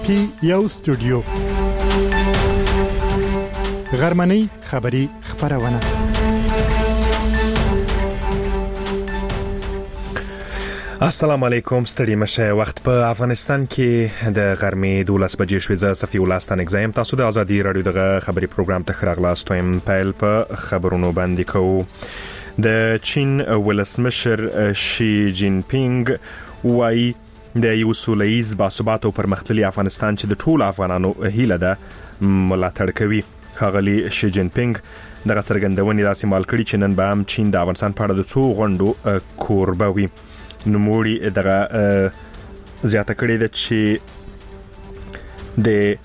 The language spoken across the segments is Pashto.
کې یو استودیو غرمنۍ خبری خبرونه السلام علیکم ستړي مشه وخت په افغانستان کې د غرمې 12 بجې شوې ز صفي ولستان اگزایم تاسو د ازادي رادیو دغه خبري پروګرام ته خراغلاست وایم پیل په خبرونو باندې کوو د چین ولسمشر شي جین پینګ وايي د یو سولهییز باثبات او پرمختللي افغانستان چې د ټولو افغانانو هیله ده ملاتړ کوي. ښاغلي شي جین پینګ دغه څرګندونې داسې مال کړي چې نن به هم چین د افغانستان په اړه د څو غونډو کوربه وي. نوموړي دغه زیاته کړې ده چې د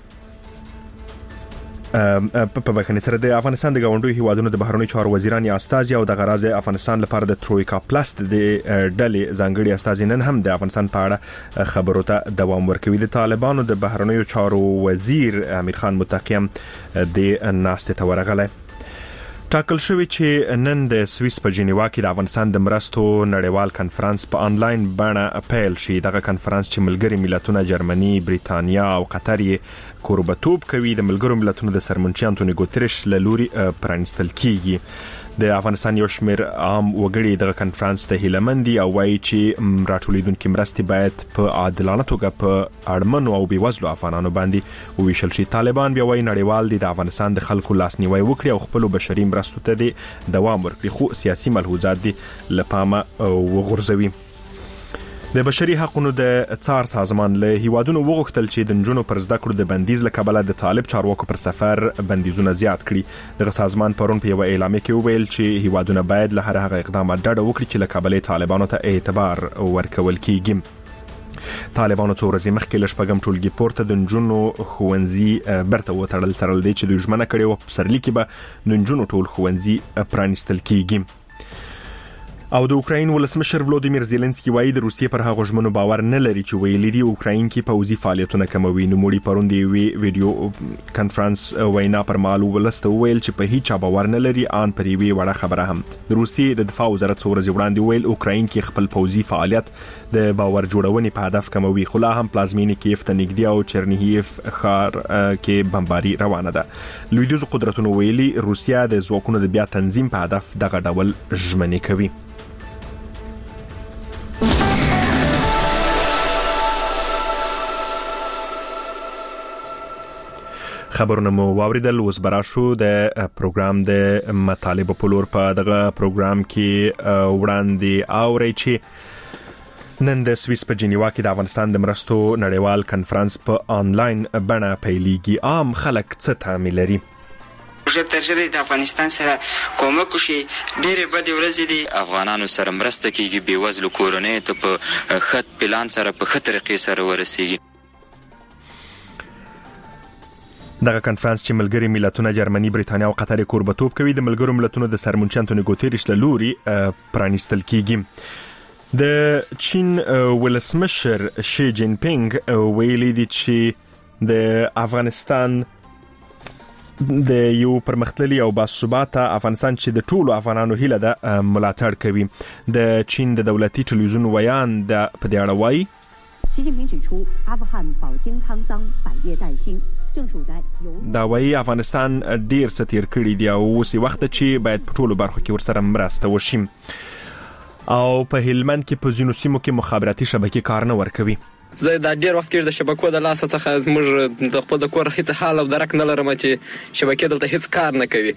په بخښنې سره د افغانستان د غونډو هیوادونو د بهرنیو چارو وزیران یا استازي او د غراض افغانستان لپاره د ترویکا پلس د ډلې ځانګړي استازي نن هم د افغانستان په اړه خبرو ته دوام ورکوي. د طالبانو د بهرنیو چارو وزیر امیر خان متقی د ناستې ته ورغلی. ټاکل شوی چې نن د سویس په جنیوا کې د افغانستان د مرستو نړیوال کنفرانس په آنلاین بڼه پیل شي. دغه کنفرانس چې ملګري ملتونه جرمني، بریتانیا او قطر یې کوربتوب کوي د ملګرو ملتونو د سرمنشي انټونی ګوتریش له لوري پرانستل کیږي. د افغانستان یو شمېر عام وګړي دغه کنفرانس ته هیلهمندي او وایي چې راټولیدونکو مرستې باید په عادلانه توګه په اړمنو او بیوزلو افغانانو باندې وویشل شي. طالبان بیا وایي نړیوال د افغانستان د خلکو لاسنیوي وکړي او خپل بشري مرستو ته دوام ورکړي، خو سیاسي ملحوظات دي لپاره وغورځوي. د بشري حقوقو د څار سازمان له هیوادونو وغوښتل چې د نجونو پر زده کړو د بندیز لکبله د طالب چارواکو پر سفر بندیزونه زیات کړي. دغه سازمان پرون په یو اعلامیه کې وویل چې هیوادونه باید له هر هغه اقدامات ډډه وکړي چې لکبله طالبانو ته اعتبار ورکول کیږي. طالبانو څو ورځې مخکې له شپږم ټولګي پورته د نجونو ښوونځي برته وتړل سره دی چې دوی ژمنه کړې وه په پسرلي کې به د نجونو ټول ښوونځي پرانیستل کیږي. او د اوکراین ولسمشر ولودیمیر زيلنسکي وایي د روسیې پر هغه ژمنو باور نه لري چې ویلي دي اوکراین کې پوځي فعالیتونه کموي. نوموړي پرون د ویډیو کانفرنس وینا پر مهال ولسته ویل چې په هیڅ باور نه لري ان پر یوې وړه خبره هم. د روسیې د دفاع وزارت څو ورځې وړاندې ویل اوکراین کې خپل پوځي فعالیت د باور جوړونې په هدف کموي، خو لا هم پلازمینې کیف ته نږدې او چرنیهیف ښار کې بمباري روانه ده. لویدیځو قدرتونو ویلي روسیا د ځواکونو د بیا تنظیم په هدف دغه ډول ژمنې کوي. خبرونه مو واوریدل. اوس براشو د پروګرام د مطالبه په لور. په دغه پروګرام کې وړاندې اوري چې نن د سویس په جنیوا کې د افغانستان د مرستو نړیوال کنفرانس په آنلاین بڼه پیلېږي. عام خلک څه تعامل لري؟ ژر تر ژره د افغانستان سره کومک وشي. ډېرې بدې ورځې دي، افغانانو سره مرسته کیږي، بېوزلو کورنیو ته په ښه پلان سره په ښه طریقې سره ورسیږي. دغه کنفرانس چې ملګري ملتونه جرمني، بریتانیا او قطر کوربتوب کوي د ملګرو ملتونو د سرمنشي انټونی ګوتریش له لوري پرانیستل کیږي. د چین ولسمشر شي جین پینګ ویلي دي چې د افغانستان د یو پرمختللي او باثباته افغانستان چې د ټولو افغانانو هیله ده ملاتړ کوي. د چین د دولتي ټلویزیون ویان د په دې اړه وایي دا وایي افغانستان ډیر څه تیر کړی دی او اوس وخت چې باید په ټولو برخو کې ورسره مرسته وشي. او په هلمند کې په ځینو سیمو کې مخابراتي شبکې کار نه ورکوي. زه دا ډیر وخت کې د شبکو د لاس څخه زموږ د خپل د کور هیڅ حال او درک نه لرم چې شبکې دلته هیڅ کار نه کوي.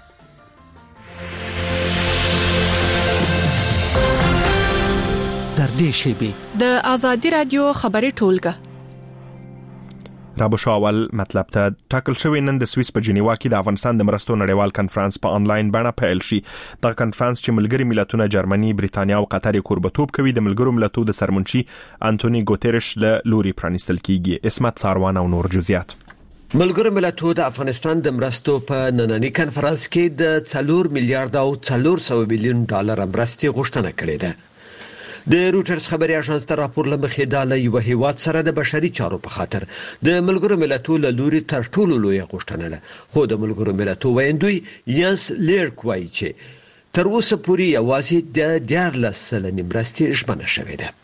در دې شیبې د ازادي رادیو خبري ټولګه رابو شاول مطلب ته ټاکل شوی نن د سویس په جنیوا کې د افغانستان د مرستو نړیوال کنفرانس په آنلاین بڼه پیل شي. دا کنفرانس چې ملګري ملتونه جرمني، بریتانیا او قطر کوربتوب کوي د ملګرو ملتونو د سرمنشي انټونی ګوتریش له لوري پرانیستل کیږي. اسمت ساروان او نور جزئیات. ملګرو ملتونو د افغانستان د مرستو په نننی کنفرانس کې د 4 میلیارډ او 400 میلیون ډالر مرستې غوښتنه کړې ده. د روټرز خبري اژانس ته راپور لمخې دا له یو هیواد سره د بشري چارو په خاطر د ملګرو ملتونو له لوري تر ټولو لوی غوښتنه ده. خو د ملګرو ملتونو ویندوی یانس لیرک وایي چې تر اوسه پورې یوازې د 14 سلنې مرستې ژمنه شوې ده.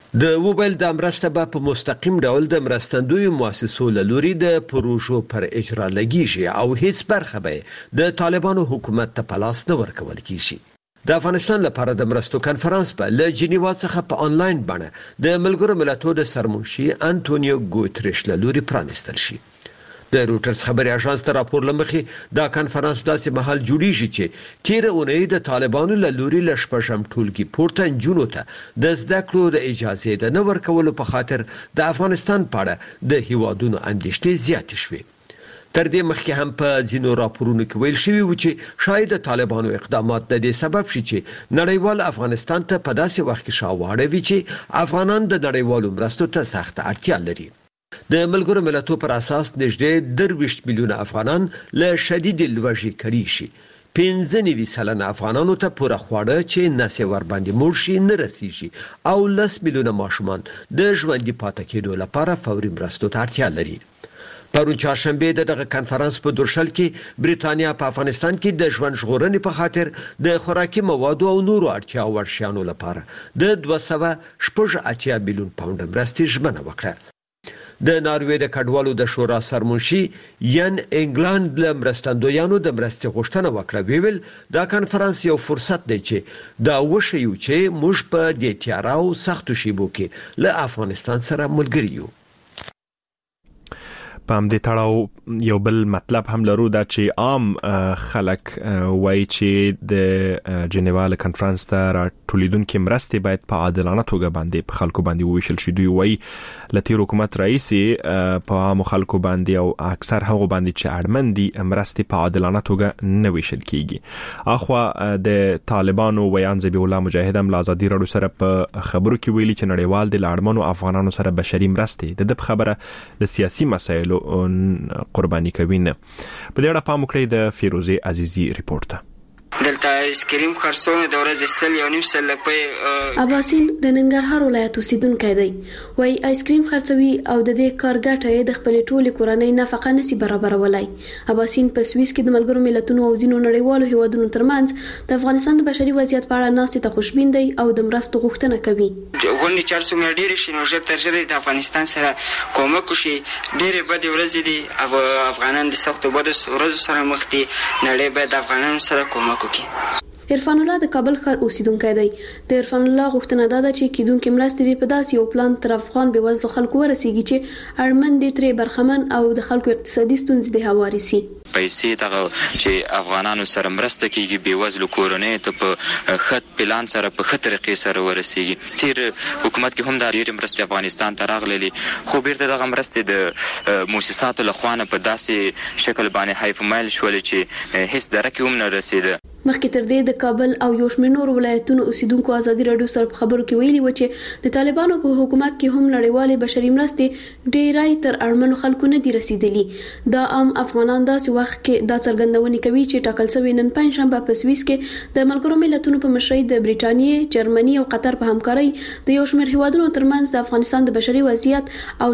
د موبایل د مرسته په مستقیم ډول د مرستندوی مؤسسو له لوري د پروژو پر اجرا لګیږي او هیڅ برخه به د طالبانو حکومت ته پلاس نه ورکول کیږي. د افغانستان لپاره د مرستو کنفرانس په له جنیوا څخه په آنلاین بڼه د ملګرو ملتونو د سرمنشي انټونیو ګوتریش له لوري پرانیستل شي. د روټرز خبري اژانس ته راپور لمخې دا کنفرانس داسې مهال جوړیږي چې تیر اونۍ د طالبانو له لوري ل شپږم ټولګي پورته جنونو ته د زده کړو د اجازه د نه ورکولو په خاطر د افغانستان په اړه د هیوادونو اندېښنې زیاتې شوې. تر دې مخکې هم په ځینو راپورونو کې ویل شوی و چې شاید د طالبانو اقدامات د دې سبب شي چې نړیوال افغانستان ته په داسې وخت کې شاوړه وي چې افغانان د نړیوالو مرستو ته سخت اړتیا لري. د ملګرو ملتونو پر اساس نږدې 23 میلیونه افغانان له شدید لوږې کړي شي. 15% افغانانو ته پوره خواړه چې نسې ور باندې مړ شي نه رسیږي او 10 میلیونه ماشومان د ژوندۍ پاتې کېدو لپاره فوري مرستو ته اړتیا لري. پرون چهارشنبه دغه کنفرانس په درشل کې بریتانیا په افغانستان کې د ژوند ژغورنې په خاطر د خوراکي موادو او نورو اړتیا وړ شیانو لپاره د 280 میلیون پاونډ مرستې ژمنه وکړه. د ناروې د کډوالو د شورا سرمنشي ین انګلند له مرستندویانو د مرستې غوښتنه وکړه. ویل دا کنفرانس یو فرصت دی چې دا وشیو چې موږ په دې تیاره او سختو شیبو کې له افغانستان سره ملګری یو. په همدې تړاو یو بل مطلب هم لرو دا چې عام خلک وایي چې د جنیوا له کنفرانس ته راټولیدونکې مرستې باید په عادلانه توګه باندې په خلکو باندې وویشل شي. دوی وایي له تیر حکومت رئیس په عامو خلکو باندې او اکثر هغو باندې چې اړمن دي مرستې په عادلانه توګه نه ویشل کیږي. اخوا د طالبانو ویان ذبیح الله مجاهد هم له ازادي راډیو سره په خبرو کې ویلي چې نړیوال د اړمنو افغانانو سره بشري مرستې د خبره د سیاسي مسایلو قرباني کوي نه. په دې اړه پام وکړئ د فیروزه عزیزی ریپورت ته. دلته آیسکریم خرڅونه د ورځې 1.5 لپاره اباسین د ننګرهار ولایت اوسیدونکی دی. وای آیسکریم خرڅوي او د دې کار ګټه د خپل ټولې کورنۍ نفقه نسی برابرولای. اباسین په سویس کې د ملګرو ملتونو او ځینو نړیوالو هیوادونو ترمنځ د افغانستان د بشري وضعیت په اړه ناسې ته خوشبین دی او د مرستو غوښتنه کوي. غونډې چې څومره ډېرې شي نو ژر تر ژره د افغانستان سره کومک وشي. ډېرې بدې ورځې دي، افغانان د سختو بدو ورځو سره مخ دي. نړۍ باید د افغانانو سره کومک وکړي. عرفان الله د کابل ښار اوسیدونکی دی. د عرفان الله غوښتنه ده چې کیدونکې مرستې په داسې یو پلان تر افغان بېوزلو خلکو ورسیږي چې اړمن دي ترې برخمن او د خلکو اقتصادي ستونزې د هواري سي. پیسې دغه چې افغانانو سره مرسته کیږي بېوزلو کورنۍ ته په خط پلان سره په ښه طریقې سره ورسیږي. تیر حکومت کې هم دا ډېرې مرستې افغانستان ته راغللې، خو بیرته دغه مرستې د مؤسساتو له خوا نه په داسې شکل باندې حیف مایل شولې چې هیڅ درکې هم نه رسېده. مخکې تر دې د کابل او یو شمېر نور ولایتونو اوسیدونکو ازادي راډیو سره په خبرو کې ویلي و چې د طالبانو په حکومت کې هم نړیوالې بشري مرستې ډېرای تر اړمنو خلکو نه دي رسیدلي. دا عام افغانان داسې وخت کې دا څرګندونې کوي چې ټاکل شوی نن پنځشنبه په سویس کې د ملګرو ملتونو په مشرۍ د بریټانیې، جرمني او قطر په همکارۍ د یو شمېر هیوادونو ترمنځ د افغانستان د بشري وضعیت او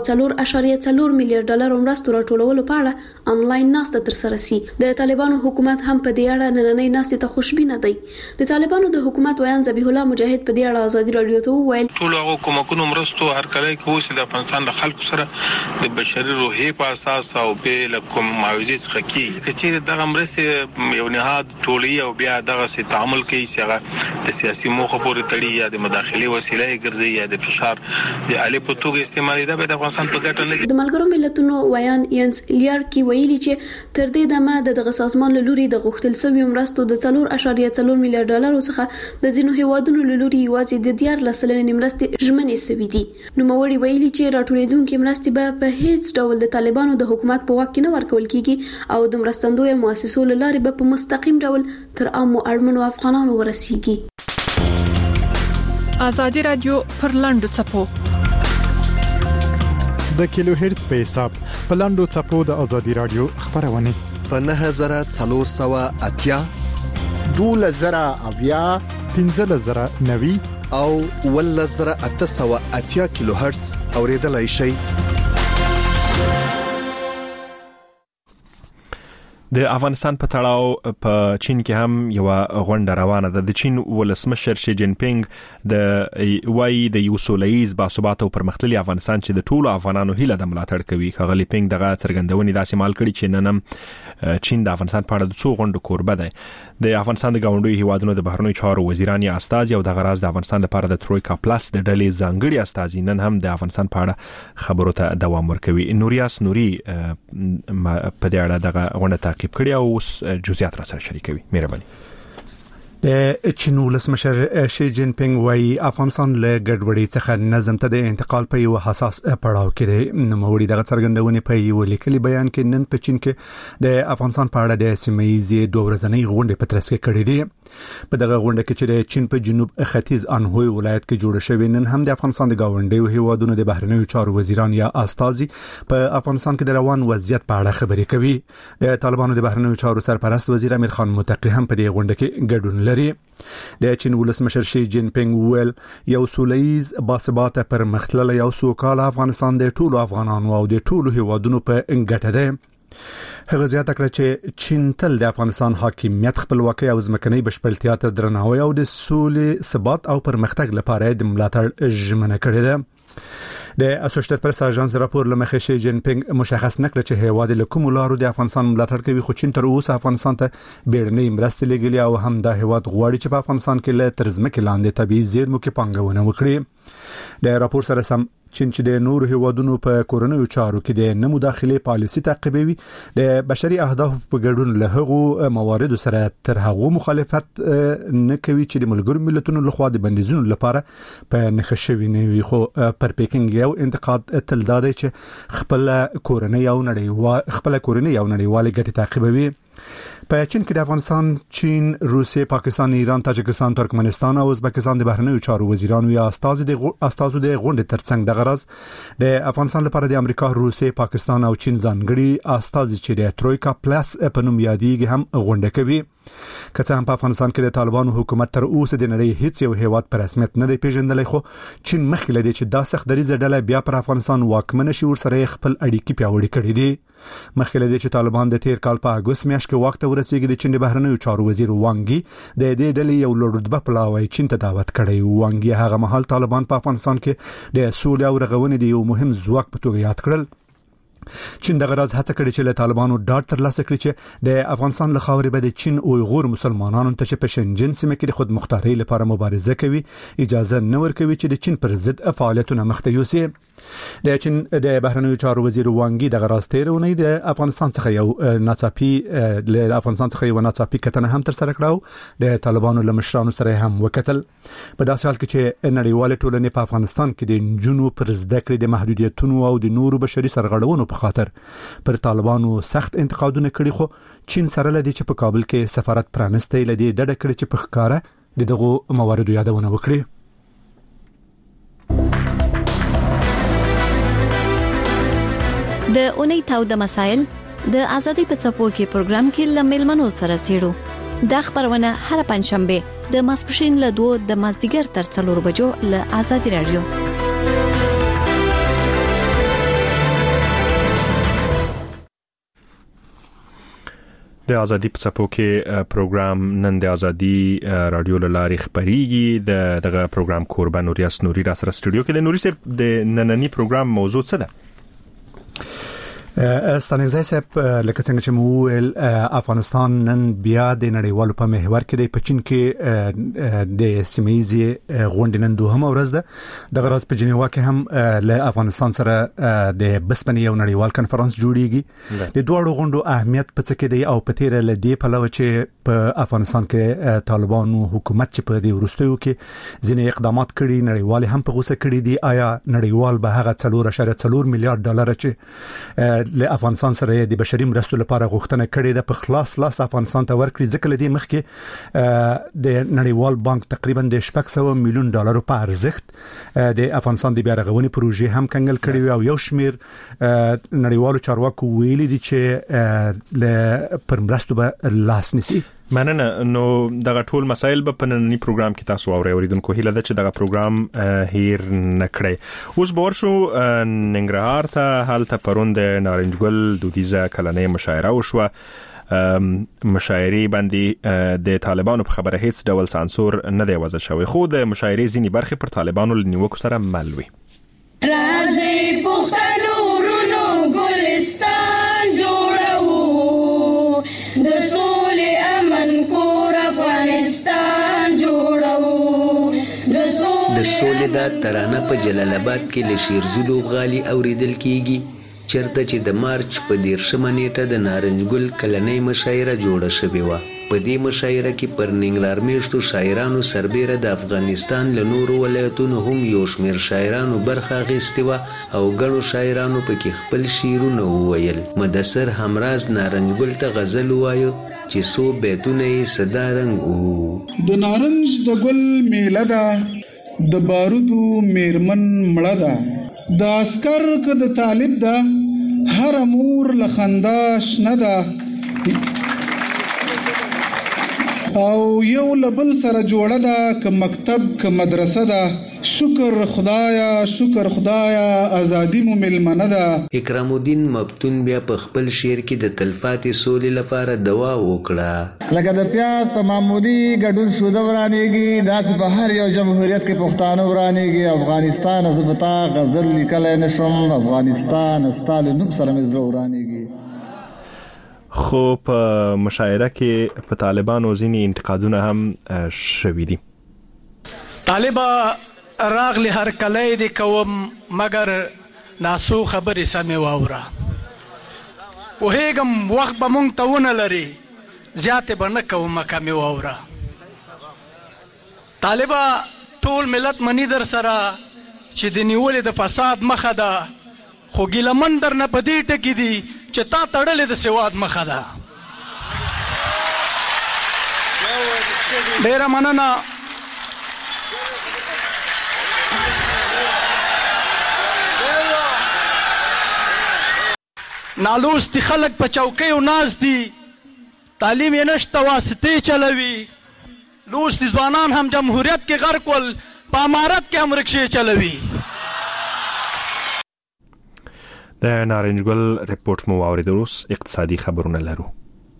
4.4 میلیارډ ډالر مرستو راټولولو په اړه انلاین ناسته ترسره شي. د طالبانو حکومت هم په دې اړه نننۍ ناسته ته خوشبینه دی. د طالبانو د حکومت ویان ذبیح الله مجاهد په دې اړه ازادي راډیو ته وویل ټول هغه کومکونو مرستو هر کله کې اوس د افغانستان د خلکو سره د بشري روحي په اساس او به کوم معاوضې څخه کیږي. چې دغه مرستې یو نهاد ټولي او بیا دغه سي تعامل کوي چې هغه د سیاسي موخه پورې تړي یا د مداخلې وسیله ګرځي یا د فشار د علي په توګه استعمالي ده. د افغانستان په ګټه نه د ملګرو ملتونو ویان ینس لیار کی ویلي چې تر دې دمه دغه سازمان له لوري د غوښتل شوی مرستو د 4.4 میلیارډ ډالر څخه د ځینو هیوادونو له لوري یوازې د 14 مرستې ژمنې شوې دي. نوموړي ویلي چې راټولېدونکې مرستې به په هیڅ ډول د طالبانو د حکومت په واک کې نه ورکول کیږي او د مرستندوی مؤسسو له لارې به په مستقیم ډول تر عامو اړمنو افغانانو ورسیږي. ازادي رادیو پر لاندو چپو د کیلو هرتز په حساب په لاندو چپو د ازادي رادیو خبرونه په 9480 2000 1590 او 1880 کیلو هرتز اوریدلای شئ. د افغانستان په تړاو په چین کې هم یو غونډه روانه ده. د چین ولسمشر شي جین پینګ د وای د یو سولهییز باثبات او پرمختللي افغانستان چې د ټولو افغانانو هیله د ملاتړ کوي. خغلی پینګ دغه څرګندونې داسې مال کړي چې نن چین د افغانستان په اړه د څو غونډو کوربه دی. د افغانستان د ګاونډیو هیوادونو د بهرنیو چارو وزیران یا استازي او د غراز د افغانستان لپاره د ترویکا پلس د ډلې ځانګړي استازي نن هم د افغانستان په اړه خبرو ته دوام ورکوي. نوریاس نوري په دې اړه دغه غونډه تعقیب کړي او جزئیات را سره شریکوي. مهرباني. د چین ولسمشر شي جین پینګ وايي افغانستان له ګډوډۍ څخه نظم ته د انتقال په یو حساس پړاو کې دی. نوموړي دغه څرګندونې په یو لیکلي بیان کې نن په چین کې د افغانستان په اړه د سیمه‌ییزې دوه ورځنۍ غونډې په ترڅ کې کړې دي. په دغه غونډه کې چې د چین په جنوب ختیځ انهوی ولایت کې جوړ شوی نن هم د افغانستان د ګاونډیو هیوادونو د بهرنیو چارو وزیران یا استازي په افغانستان کې د روان وضعیت په اړه خبرې کوي. د طالبانو د بهرنیو چارو سرپرست وزیر امیر خان متقی هم په دې غونډه کې ګډون لري. د چین ولسمشر شي جین پینګ ویل یو سولهییز باثبات پرمختللی او سوکاله افغانستان د ټولو افغانانو او د ټولو هیوادونو په ګټه ده. هغه زیاته کړه چې چین تل د افغانستان حاکمیت، خپلواکۍ او ځمکنۍ بشپړتیا ته درناوی او د سولې، ثبات او پرمختګ لپاره د ملاتړ ژمنه کړې ده. د اسوسییټډ پریس اژانس راپور لمخې شي جین پینګ مشخص نکړه چې هیواد له کوم لارو د افغانستان ملاتړ کوي، خو چین تر اوسه افغانستان ته بیړنۍ مرستې لګولې او هم د هیواد غواړي چې په افغانستان کې له ترزمکې لاندې طبيعي زیرمو کې پانګونه وکړي. د راپور سره سم چین چې د نور هیوادونو په کورونو چارو کې د نه مداخله پالیسي تعقیبوي، د بشري اهدافو په ګډون له هغو موارد سره تر هغه مخالفت نه کوي چې د ملګرو ملتونو لخوا د بندیزونو لپاره په نخښه شوی نه وي. خو پر پیکینګ یو انتقاد تل دادی چې خپل کورنۍ او نړیوال ګټې تعقیبوي. په چین کې د افغانستان، چین، روسیې، پاکستان، ایران، تاجکستان، ترکمنستان او ازبکستان د بهرنیو چارو وزیرانو یا استازو د غونډې ترڅنګ د غرض د افغانستان لپاره د امریکا، روسیې، پاکستان او چین ځانګړي استازي چې د ترویکا پلس په نوم یادېږي هم غونډه کوي. که څه هم په افغانستان کې د طالبانو حکومت تر اوسه د نړۍ هیڅ یو هیواد په رسمیت نه دی پیژندلی، خو چین مخکې لدی چې دا سخت دریزه ډله بیا پر افغانستان واکمنه شي ورسره خپل اړیکې پیاوړې کړې دي. مخکې لدی چې طالبان د تیر کال په اگست میاشت کې وخت ورسېږي د چین د بهرنیو چارو وزیر وانګي د دې ډلې یو لوړ رتبه پلاوی چین ته دعوت کړی. وانګي هغه مهال طالبان په افغانستان کې د سولې او رغونې د یو مهم ځواک په توګه یاد کړل. چین دغه راز هڅه کړې چې له طالبانو ډاډ ترلاسه کړي چې د افغانستان له خاورې به د چین اویغور مسلمانانو ته چې په شنجن سیمه کې د خود مختارۍ لپاره مبارزه کوي اجازه نه ورکوي چې د چین پر ضد فعالیتونه مخته یوسي. د چین د بهرنیو چارو وزیر وانګي دغه راز تیرونی د افغانستان څخه یو ناڅاپي کتنه هم تر سره کړو. د طالبانو له مشرانو سره هم وکتل. په داسې حال کې چې نړیوال ټولنې په افغانستان کې د نجونو پر زده کړې د محدودیتونو او د نورو بشري سرغړونو په خاطر پر طالبانو سخت انتقادونه کړي، خو چین سره لدی چې په کابل کې سفارت پرانستی لدی ډډه کړي چې په ښکارا دغه مواردو یادونه وکړي. د اونۍ تاو د مسائل د ازادي په څپو کې پروګرام کې لملمنو سره چیرو. د خبرونه هر پنځشنبه د ماسپښین له 2 د مازدیګر تر 4 بجو له ازادي رادیو. د ازادي په څپو کې پروګرام نن د ازادي رادیو لاري خبريږي. دغه پروګرام قربان نوریاس نوري را سره سټوډیو کې د نوري سره د نننی پروګرام موضوع څه ده؟ ستانګزای صاحب لکه څنګه چې مویل افغانستان نن بیا د نړیوالو په محور کې د پچین کې د سیمه‌ییزې غونډې نن دوهمه ورځ ده. د غرض په جنیوا کې هم له افغانستان سره د بسپنې یو نړیوال کنفرانس جوړیږي. د دوه غونډو اهمیت په څه کې دی او په تیر له دې په لور چې په افغانستان کې طالبانو حکومت چې په دې ورستیو کې ځینې اقدامات کړي نړیوال هم په غوسه کړي دي، آیا نړیوال به هغه 4.4 میلیارډ ډالر چې له افغانستان سره د بشري مرستو لپاره غوښتنه کړې ده په خلاص لاس افغانستان ته ورکړي؟ ځکه لدی مخکې د نړیوال بانک تقریبا د 600 میلیون ډالر په ارزښت د افغانستان د بیا رغونې پروژې هم کنګل کړې او یو شمیر نړیوالو چارواکو ویلي دي چې له پرمرستو به لاس نسی. مننه. نو دغه ټول مسایل په نننی پروګرام کې تاسو اوریدونکو هیله ده چې دغه پروګرام هیر نکړي. اوس بورشو ننګرهار ته حالت پروند نارنجګل دودیزه کلنۍ مشاعره وشوه مشاعري باندې د طالبانو په خبره هیڅ ډول سانسور نه دی وضع شوی، خو د مشاعري ځینی برخې پر طالبانو لنیوکو سره مل وي. راځي پښتنو ورونو ګلستان جوړو، د سولې امن کور افغانستان جوړو. د سولې دا ترانه په جلال آباد کې له شیرزلو غالي اوریدل کیږي، چرته چې د مارچ په 13 نیټه د نارنجګل کلنۍ مشاعره جوړه شوې وه. په دې مشاعره کې پر ننګرهار میشتو شاعرانو سربیره د افغانستان له نورو ولایتونو هم یو شمېر شاعرانو برخه اخیستې وه او ګڼو شاعرانو پکې خپل شعرونه وویل. مدثر همراز نارنجګل ته غزل ووایه چې څو بیتونه یې صدا رنګ وو. د نارنج د ګل میله ده، د بارودو میرمن مړه ده، د عسکر که د طالب ده، هر مور له خندا شنه ده، او یو لبل سره جوړه ده که مکتب که مدرسه ده. شکر خدایا ازادي مو ملمنه ده. اکرام الدین مبتون بیا په خپل شعر کې د تلپاتې سولې لپاره دعا وکړه. لکه د پیاز په معمولی ګډون سوده ورانېږي، داسې په هر یو جمهوریت کې پښتانه ورانېږي. افغانستان زه به تا غزل لیکلی نشم، افغانستان ستا له نوم سره مې زړه ورانېږي. خو په مشاعره کې په طالبانو ځینې انتقادونه هم شوي دي. طالبه راغلی هر کلی دی کوم، مګر ناسو خبرې سمې واوره. پوهېږم وخت به مونږ ته ونه لري، زیاتې به نه کوم کمې واوره. طالبه ټول ملت مني در سره چې د نیولې د فساد مخه ده، خو ګیلمن در نه په دې ټکي دي چې تا تړلې د سواد مخه ده. ډېره مننه. نالوستي خلک په چوکیو ناست دي، تعلیم یې نشته، واسطې چلوي. لوستي ځوانان هم جمهوریت کې غرق ول، په امارت کې هم رکشې چلوي. د نارنجګل ریپورت مو واورېدل. اوس اقتصادي خبرونه لرو.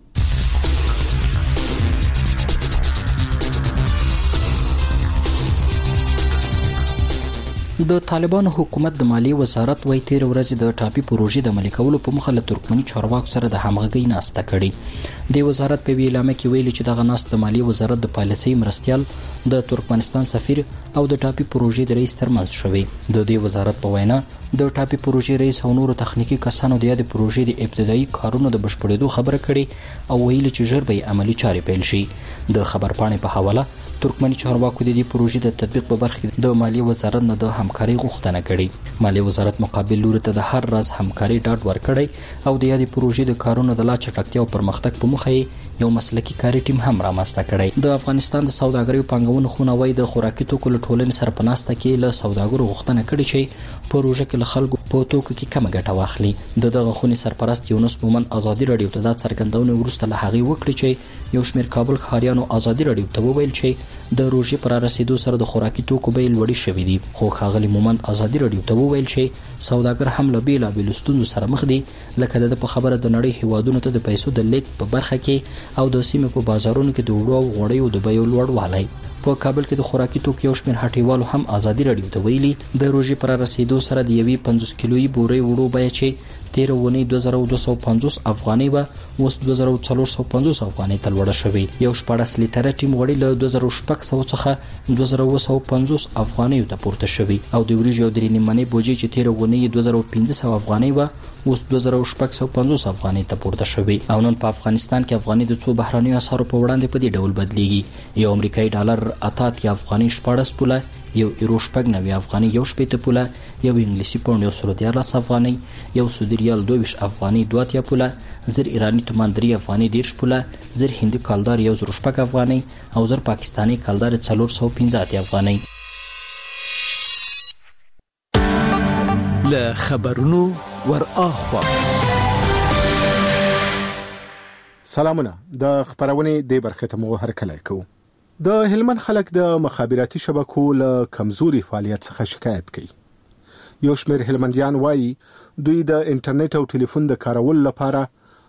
د طالبانو حکومت د مالیې وزارت وایي تیر ورځ د ټاپي پروژې د عملي کولو په مخه له ترکمني چارواکو سره د همغږۍ ناسته کړې. د وزارت په اعلامیه کې ویلي چې دغه ناسته د مالیې وزارت د پالیسۍ مرستیال، د ترکمنستان سفیر او د ټاپي پروژې د رئیس ترمنځ شوې. د دې وزارت په وینا د ټاپي پروژې رئیس او نورو تخنیکی کسانو د یادې پروژې د ابتدایي کارونو د بشپړېدو خبره کړې او ویلي چې ژر به عملي چارې پیل شي. د خبرپاڼې په حواله ترکمني چارواکو د دې پروژې د تطبیق په برخه کې د مالیې وزارت نه د همکارۍ غوښتنه کړې. مالیې وزارت مقابل لوري ته د هر راز همکارۍ ډاډ ورکړی او د یادې پروژې د کارونو د لا چټکتیا او پرمختګ په موخه یو مسلکي کاري ټیم هم رامنځته کړی. د افغانستان د سوداګرۍ پانګونو خونه وایي د خوراکي توکو له ټولنې سره په ناسته کې له سوداګرو غوښتنه کړې چې پروژه کې له خلکو په توکو کې کمه ګټه واخلي. دغه خونې سرپرست یونس مومن ازادي راډیو ته د څرګندونې وروسته له هغې وکړي چې یو شمېر کابل ښاریانو ازادي راډیو ته وویل چې د روژې پر رسیدو سره د خوراکي توکو بیې لوړې شوې دي. خو ښاغلي مومن ازادي راډیو ته وویل چې سوداګر هم له بېلابېلو ستونزو سره مخ دي، لکه د په خبره د نړۍ هیوادونو ته د پیسو د لیږد په برخه کې او د سیمې په بازارونو کې د وړو او غوړیو د بیو لوړوالی. په کابل کې د خوراکي توکو یو شمېر هټیوالو هم ازادي راډیو ته ویلي د روژې پر رسیدو سره د یوې 50 کیلویي بورۍ وړو بیه چې تیر ونی 2250 افغانۍ به اوس 2450 افغانۍ ته لوړه شوې. یو 14 لیټره ټیم غوړي له 2600 څخه 2250 افغانۍ ته پورته شوې او د وریجو او درې نیمه بوجي چې تیر ونی 2500 افغانۍ به اوس 2650 افغانۍ ته پورته شوې. او نن په افغانستان کې افغانۍ د څو بهرانیو اسعارو په وړاندې په دې ډول بدلیږي. یو امریکایي ډالر 88 افغانۍ 14 پوله، یو یورو 90 افغانۍ 1 پوله، یو انګلیسي پاوند 114 افغانۍ، یو سعودي ریال 22 افغانۍ 2 پوله، زر ایرانی تومان 3 افغانۍ 10 پوله، زر هندي کالدار 1 افغانۍ او زر پاکستانی کالدار 415 افغانۍ. له خبرونو ور اخوا سلامونه. د خبرونې د برخه ته مو هرکلی کوو. د هلمند خلک د مخابراتي شبکو له کمزوري فعالیت څخه شکایت کوي. یو شمېر هلمندیان وایي دوی د انټرنیټ او ټلیفون د کارولو لپاره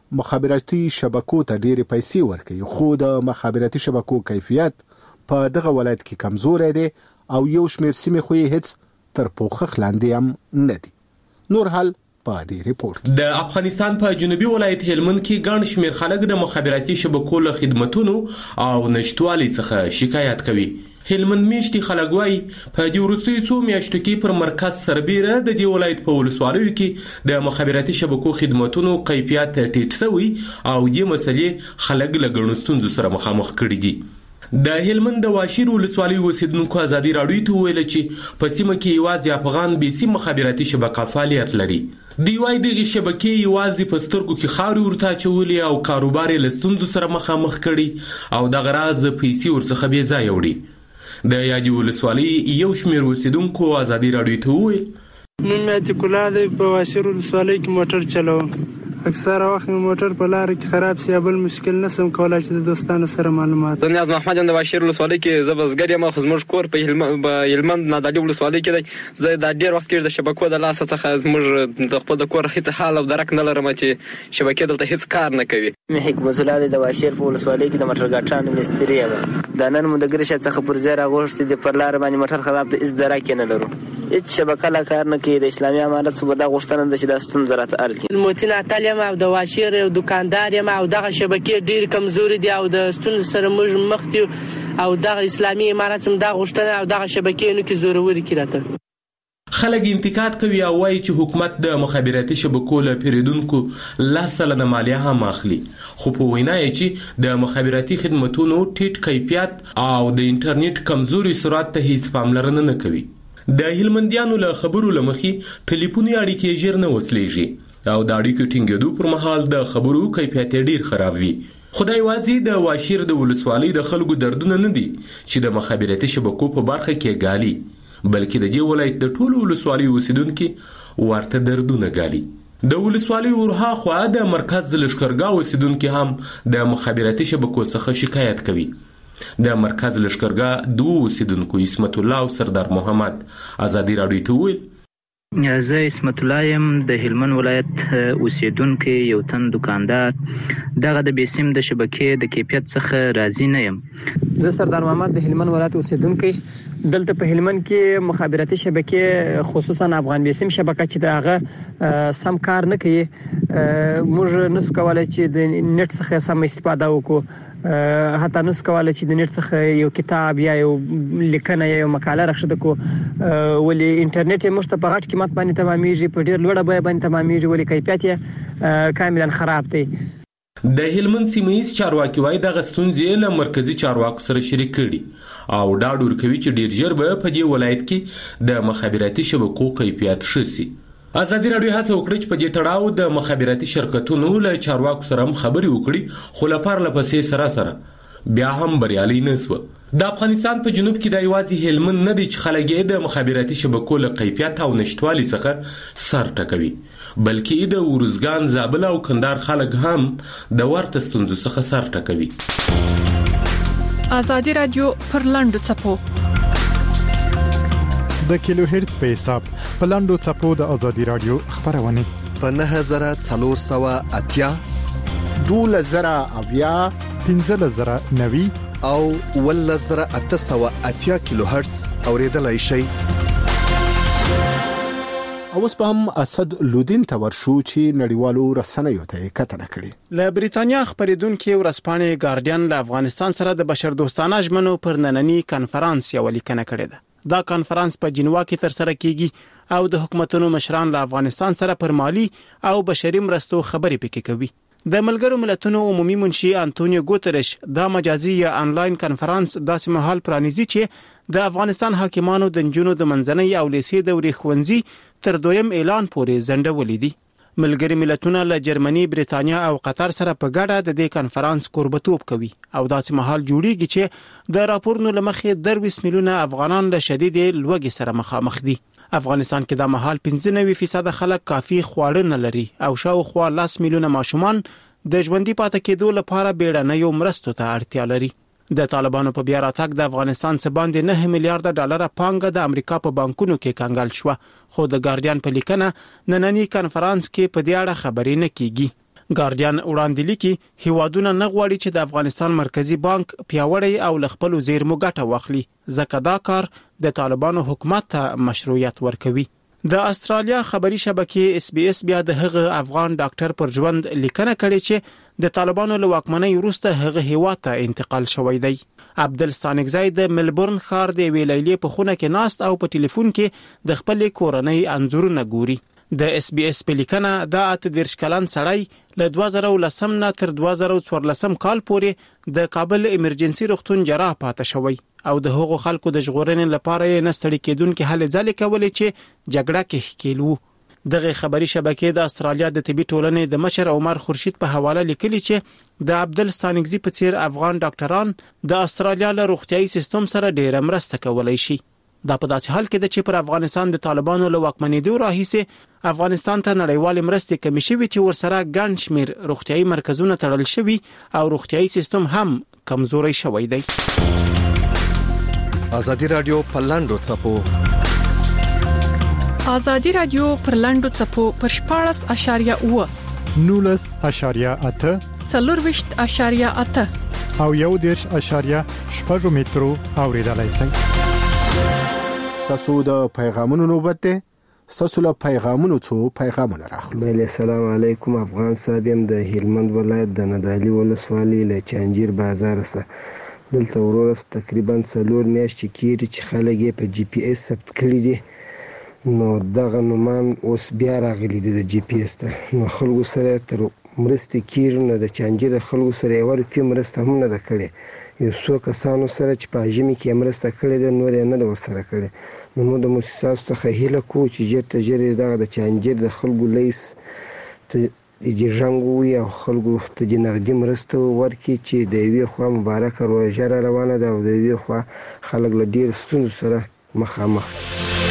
مخابراتي شبکو ته ډېرې پیسې ورکوي، خو د مخابراتي شبکو کیفیت په دغه ولایت کې کمزوری دی او یو شمېر سیمې خو یې هیڅ تر پوښښ لاندې هم نه دي. نور حال په دې ریپورت. د افغانستان په جنوبي ولایت هلمند کې ګڼ شمېر خلک د مخابراتي شبکو له خدمتونو او نشټوالي څخه شکایت کوي. هلمند میشتي خلک وایي په دې وروستیو څو میاشتو کې پر مرکز سربیره د دې ولایت په ولسوالیو کې د مخابراتي شبکو خدمتونو کیفیت ټیټ شوی او دې مسلې خلک له ګڼو ستونزو سره مخامخ کړي دي. د هلمند د واشیر ولسوالۍ اوسیدونکو ازادي راډیو ته ویل چې په سیمه کې یوازې افغان بیسي مخابراتي شبکه فعالیت لري. دی وايي دغه شبکې یوازې په سترګو کې خاورې ورته اچولې او کاروبار یې له ستونزو سره مخامخ کړي او دغه راز پیسې ورڅخه بې ځایه وړي. د یادې ولسوالۍ یو شمېر اوسیدونکو ازادي راډیو ته وویل نوم مې عتیق الله دی، په واشیر ولسوالۍ کې موټر چلوم. اکثره وخت موټر په لار کې خراب سي، بل مشکل نسم کولای چې د دوستانو سره معلومات. زه نیاز محمد یم د واشیر ولسوالۍ کې زبزګر یم، خو زموږ کور په هلمند نادعلي ولسوالۍ کې دی. زه د ډېر وخت کې د شبکو د لاسه څخه زموږ د خپل د کور هیڅ حال او درک نه لرم چې شبکې دلته هیڅ کار نه کوي. مې حکمت الله دی د واشیر په ولسوالۍ کې د موټر ګاټانو مستری یم. د نن مو د ګرشه څخه پر ځای راغوښتي د پر لار باندې موټر خراب دی، هیڅ درک نه لرو، هیڅ شبکه لا کار نه کوي. د اسلامي امارت څخه دا غوښتنه ده چې د ستونزه راته حل کړي. موتین اتلیم او د واشیر یو دکاندار یم او دغه شبکې ډېر کمزوري دي او د ستونزو سره موږ مخ دي او دغه اسلامي امارت هم دا غوښتنه او دغه شبکې نو کې زوروري کړي راته. خلک انتقاد کوي او وایي چې حکومت د مخابراتي شبکو له پیریدونکو 10% مالیه هم اخلي، خو په وینا یې چې د مخابراتي خدمتونو ټیټ کیفیت او د انټرنیټ کمزوري سرعت ته هیڅ پاملرنه نه کوي. د هلمندیانو له خبرو لمخې ټلیفوني اړیکې ژر نه وصلېږي او د اړیکو ټینګېدو پر مهال د خبرو کیفیت ډیر خراب وي. خدای واځي د واشیر د ولسوالۍ د خلکو دردونه نه دي چې د مخابراتي شبکو په برخه کې ګالي، بلکې د دې ولایت د ټولو ولسوالۍ اوسیدونکو ورته دردونه ګالي. د ولسوالۍ ورها خوا د مرکز لشکرګاه اوسیدونکو هم د مخابراتي شبکو څخه شکایت کوي. د مرکز لشکرګاه دوه اوسیدونکو اسمت الله او سردار محمد ازادي راډیو ته ویل زه اسمت الله یم د هلمند ولایت اوسیدونکی یو تن دکاندار. دغه د بیسیم د شبکې د کیفیت څخه راضی نه یم. زه سردار محمد د هلمند ولایت اوسیدونکی. دلته په هلمند کې مخابراتي شبکې خصوصا افغان بیسیم شبکه چې دغه سم کار نه کوي، موږ نسو کولای چې د نت څخه سم استفاده وکړو، حتی نسو کولای چې د نت څخه یو کتاب یا یو لیکنه یا یو مقاله راخښته کو، ولې انټرنیټ موږ ته په غټ قیمت باندې تمامېږي، په ډیر لوړه بیه باندې تمامېږي، ولې کیفیت یې کاملا خراب دی. د هلمند سیمه‌ییز چارواکي وايي دغه ستونزې له مرکزي چارواکو سره شریک کړي او ډاډ ورکوي چې ډیر ژر به په دې ولایت کې د مخابراتي شبکو کیفیت ښه شي. ازادي راډیو هڅه وکړه چې په دې تړاو د مخابراتي شرکتونو له چارواکو سره هم خبرې وکړي، خو له پرلپسې سره بیا هم بریالي نه شوه. د افغانستان په جنوب کې د یوازې هلمند نه دي چې خلک یې د مخابراتي شبکو له کیفیت او نشټوالي څخه سر ټکوي، بلکې د ورزګان، زابل او کندهار خلک هم د ورته ستونزو څخه سر ټکوي. ازادي راډیو پر لاندو چپو د کیلو هرتز په حساب په لاندو چپو د ازادي راډیو خبرونه په 9480 2000 1590 او 1880 کیلو هرتز اوریدلای شي. اوس په هم اسد لودین ته ورشو چې نړیوالو رسنیو ته کتنه کړي. له بریتانیا خبرېدونکو ورځپاڼې ګارډین له افغانستان سره د بشردوستانه ژمنو پر نننی کانفرنس یو لیکنه کړې ده. دا کانفرنس په جنوا کې تر سره کیږي او د حکومتونو مشران له افغانستان سره پر مالی او بشري مرستو خبرې پکې کوي. د ملګرو ملتونو عمومي منشي انټونیو ګوتریش دا مجازي یا انلاین کانفرنس داسې مهال پرانیزي چې د افغانستان حاکمانو د جنونو د منځنۍ او لیسې دورې ښوونځي تر دویم اعلان پورې ځنډولې دي. ملګري ملتونه له جرمني، بریتانیا او قطر سره په ګډه د دې کانفرنس کوربتوب کوي او داسې مهال جوړیږي چې د راپورونو لمخې 20 میلیونه افغانان له شدید لوږې سره مخامخ دي. افغانستان کې د مهال 95% خلک کافي خواړه نه لري او شاوخوا 10 میلیونه ماشومان د ژوندۍ پاتې کېدو لپاره بیړنیو مرستو ته اړتیا لري. د طالبانو په بیا راتګ د افغانستان څخه باندې 9 میلیارډ ډالر پانګه د امریکا په بانکونو کې کنګل شو، خو د ګارډین په لیکنه نننی کانفرنس کې په دې اړه خبرې نه کیږي. ګارډین وړاندې لیکي هیوادونه نه غواړي چې د افغانستان مرکزی بانک پیاوړی او لخپل زیرمو ګټه واخلي ځکه دا کار د طالبانو حکومت ته مشروعیت ورکوي. د استرالیا خبري شبکې SBS بیا د هغه افغان ډاکټر پر ژوند لیکنه کړې چې د طالبانو له واکمنۍ وروسته هغه هیواد ته انتقال شوی دی. عبدل ستانکزی د ملبورن ښار د ویلایلې په خونه کې ناست او په ټلیفون کې د خپل کورنۍ انځورونه ګوري. د SBS په لیکنه دا 38 کلن سړی له 2010 نه تر 2014 کال پورې د کابل ایمرجنسي روغتون جراح پاتې شوی او د هغو خلکو د ژغورنې لپاره یې نستړي کېدونکې هلې ځلې کولې چې جګړه کې ښکیلو. دغه خبري شبکې د استرالیا د طبي ټولنې د مشر عمر خورشید په حواله لیکلي چې د عبدل ستانکزی په څیر افغان ډاکټران د استرالیا له روغتيایي سیستم سره ډېره مرسته کولای شي. دا په داسې حال کې ده چې پر افغانستان د طالبانو له واکمنېدو راهیسې افغانستان ته نړیوال مرستې کمې شوې چې ورسره ګڼ شمېر روغتيایي مرکزونه تړل شوي او روغتيایي سیستم هم کمزوري شوی دی. ازادي رادیو په لاندو چپو ازادي رادیو پر لاندو چپو پر 14.8 19.8 4.8 او 1.8 مترو اوریدلای شئ. تاسو د پیغامونو نوبت ده. تاسو له پیغامونو څو پیغامونه راخلو. بله السلام علیکم. افغان صاحب يم د هلمند ولایت د ندالي ولسوالۍ له چانجیر بازار سره. دلته ورورس تقریبا 4 میاشتې کېږي چې خلک یې په GPS ثبت کړي دي. نو دغه نومان اوس بیا راغلي دي د GPS ته. نو خلکو سره تر مرستې کېږي نه د چانجیر خلکو سره یو روپۍ مرسته هم نه ده کړې. یو څو کسانو سره چې په ژمي کې مرسته کړې ده نور یې نه ده ورسره کړې. نو موږ د مؤسساتو څخه هیله کوو چې ژر تر ژره دغه د چانجیر د خلکو لیس ته د ژغوري او خلکو ته د نغدي مرسته ورکړي چې د یوې خوا مبارکه روژه را روانه ده او د یوې خوا خلک له ډېرو ستونزو سره مخامخ دي.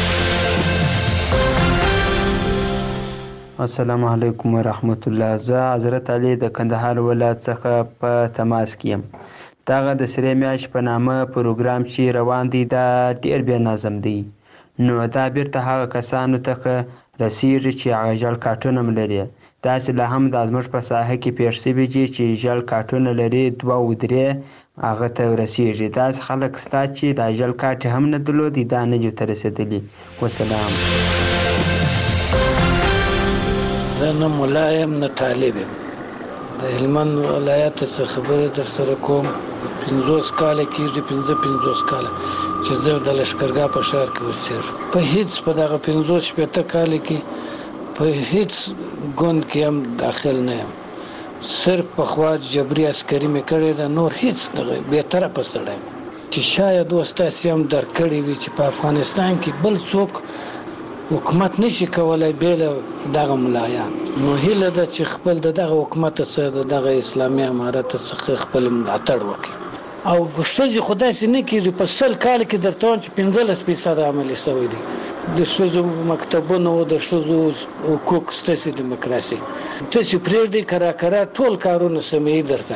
السلام علیکم ورحمت الله. زه حضرت علي د کندهار ولایت څخه په تماس کې یم. دغه د سرې میاشت په نامه پروګرام چې روان دی دا ډېر بې نظم دی. نو دا بیرته هغه کسانو ته رسیږي چې هغه ژړ کارټونه لري. داسې لا هم د زموږ په ساحه کې پېښ شوي دي چې ژړ کارټونه لري 2 او 3 هغه ته رسیږي. داسې خلک شته چې دا ژړ کارټ هم نه درلودي دا نه دي ته رسېدلي. وسلام. زه نه ملا یم نه طالب یم. د هلمند ولایت څخه خبره در سره کوم. 50 کاله کېږي 50 کاله چې زه د لښکرګاه په ښار کې اوسېږم. په هیڅ په دغه 50 کاله کې په هیڅ ګوند کې هم داخل نه یم. صرف په خوا جبري عسکري مې کړې ده نور هیڅ بېطرفه سړی یم چې شاید اوس تاسې هم درک کړي وي چې په افغانستان کې بل څوک حکومت نشي کولای بیل دغه ملایان. نو هیله ده چې خپل دغه حکومت څخه دغه اسلامي امارت څخه خپل ملاتړ وکړي او ښځې خدای سي نه کېږي په 100 کال کې درته وایم چې 15% عملي شوی دی. د ښځو مکتبونو د ښځو حقوق ستاسې دیموکراسي تاسې پرېږدئ کرا ټول کارونه سموي درته.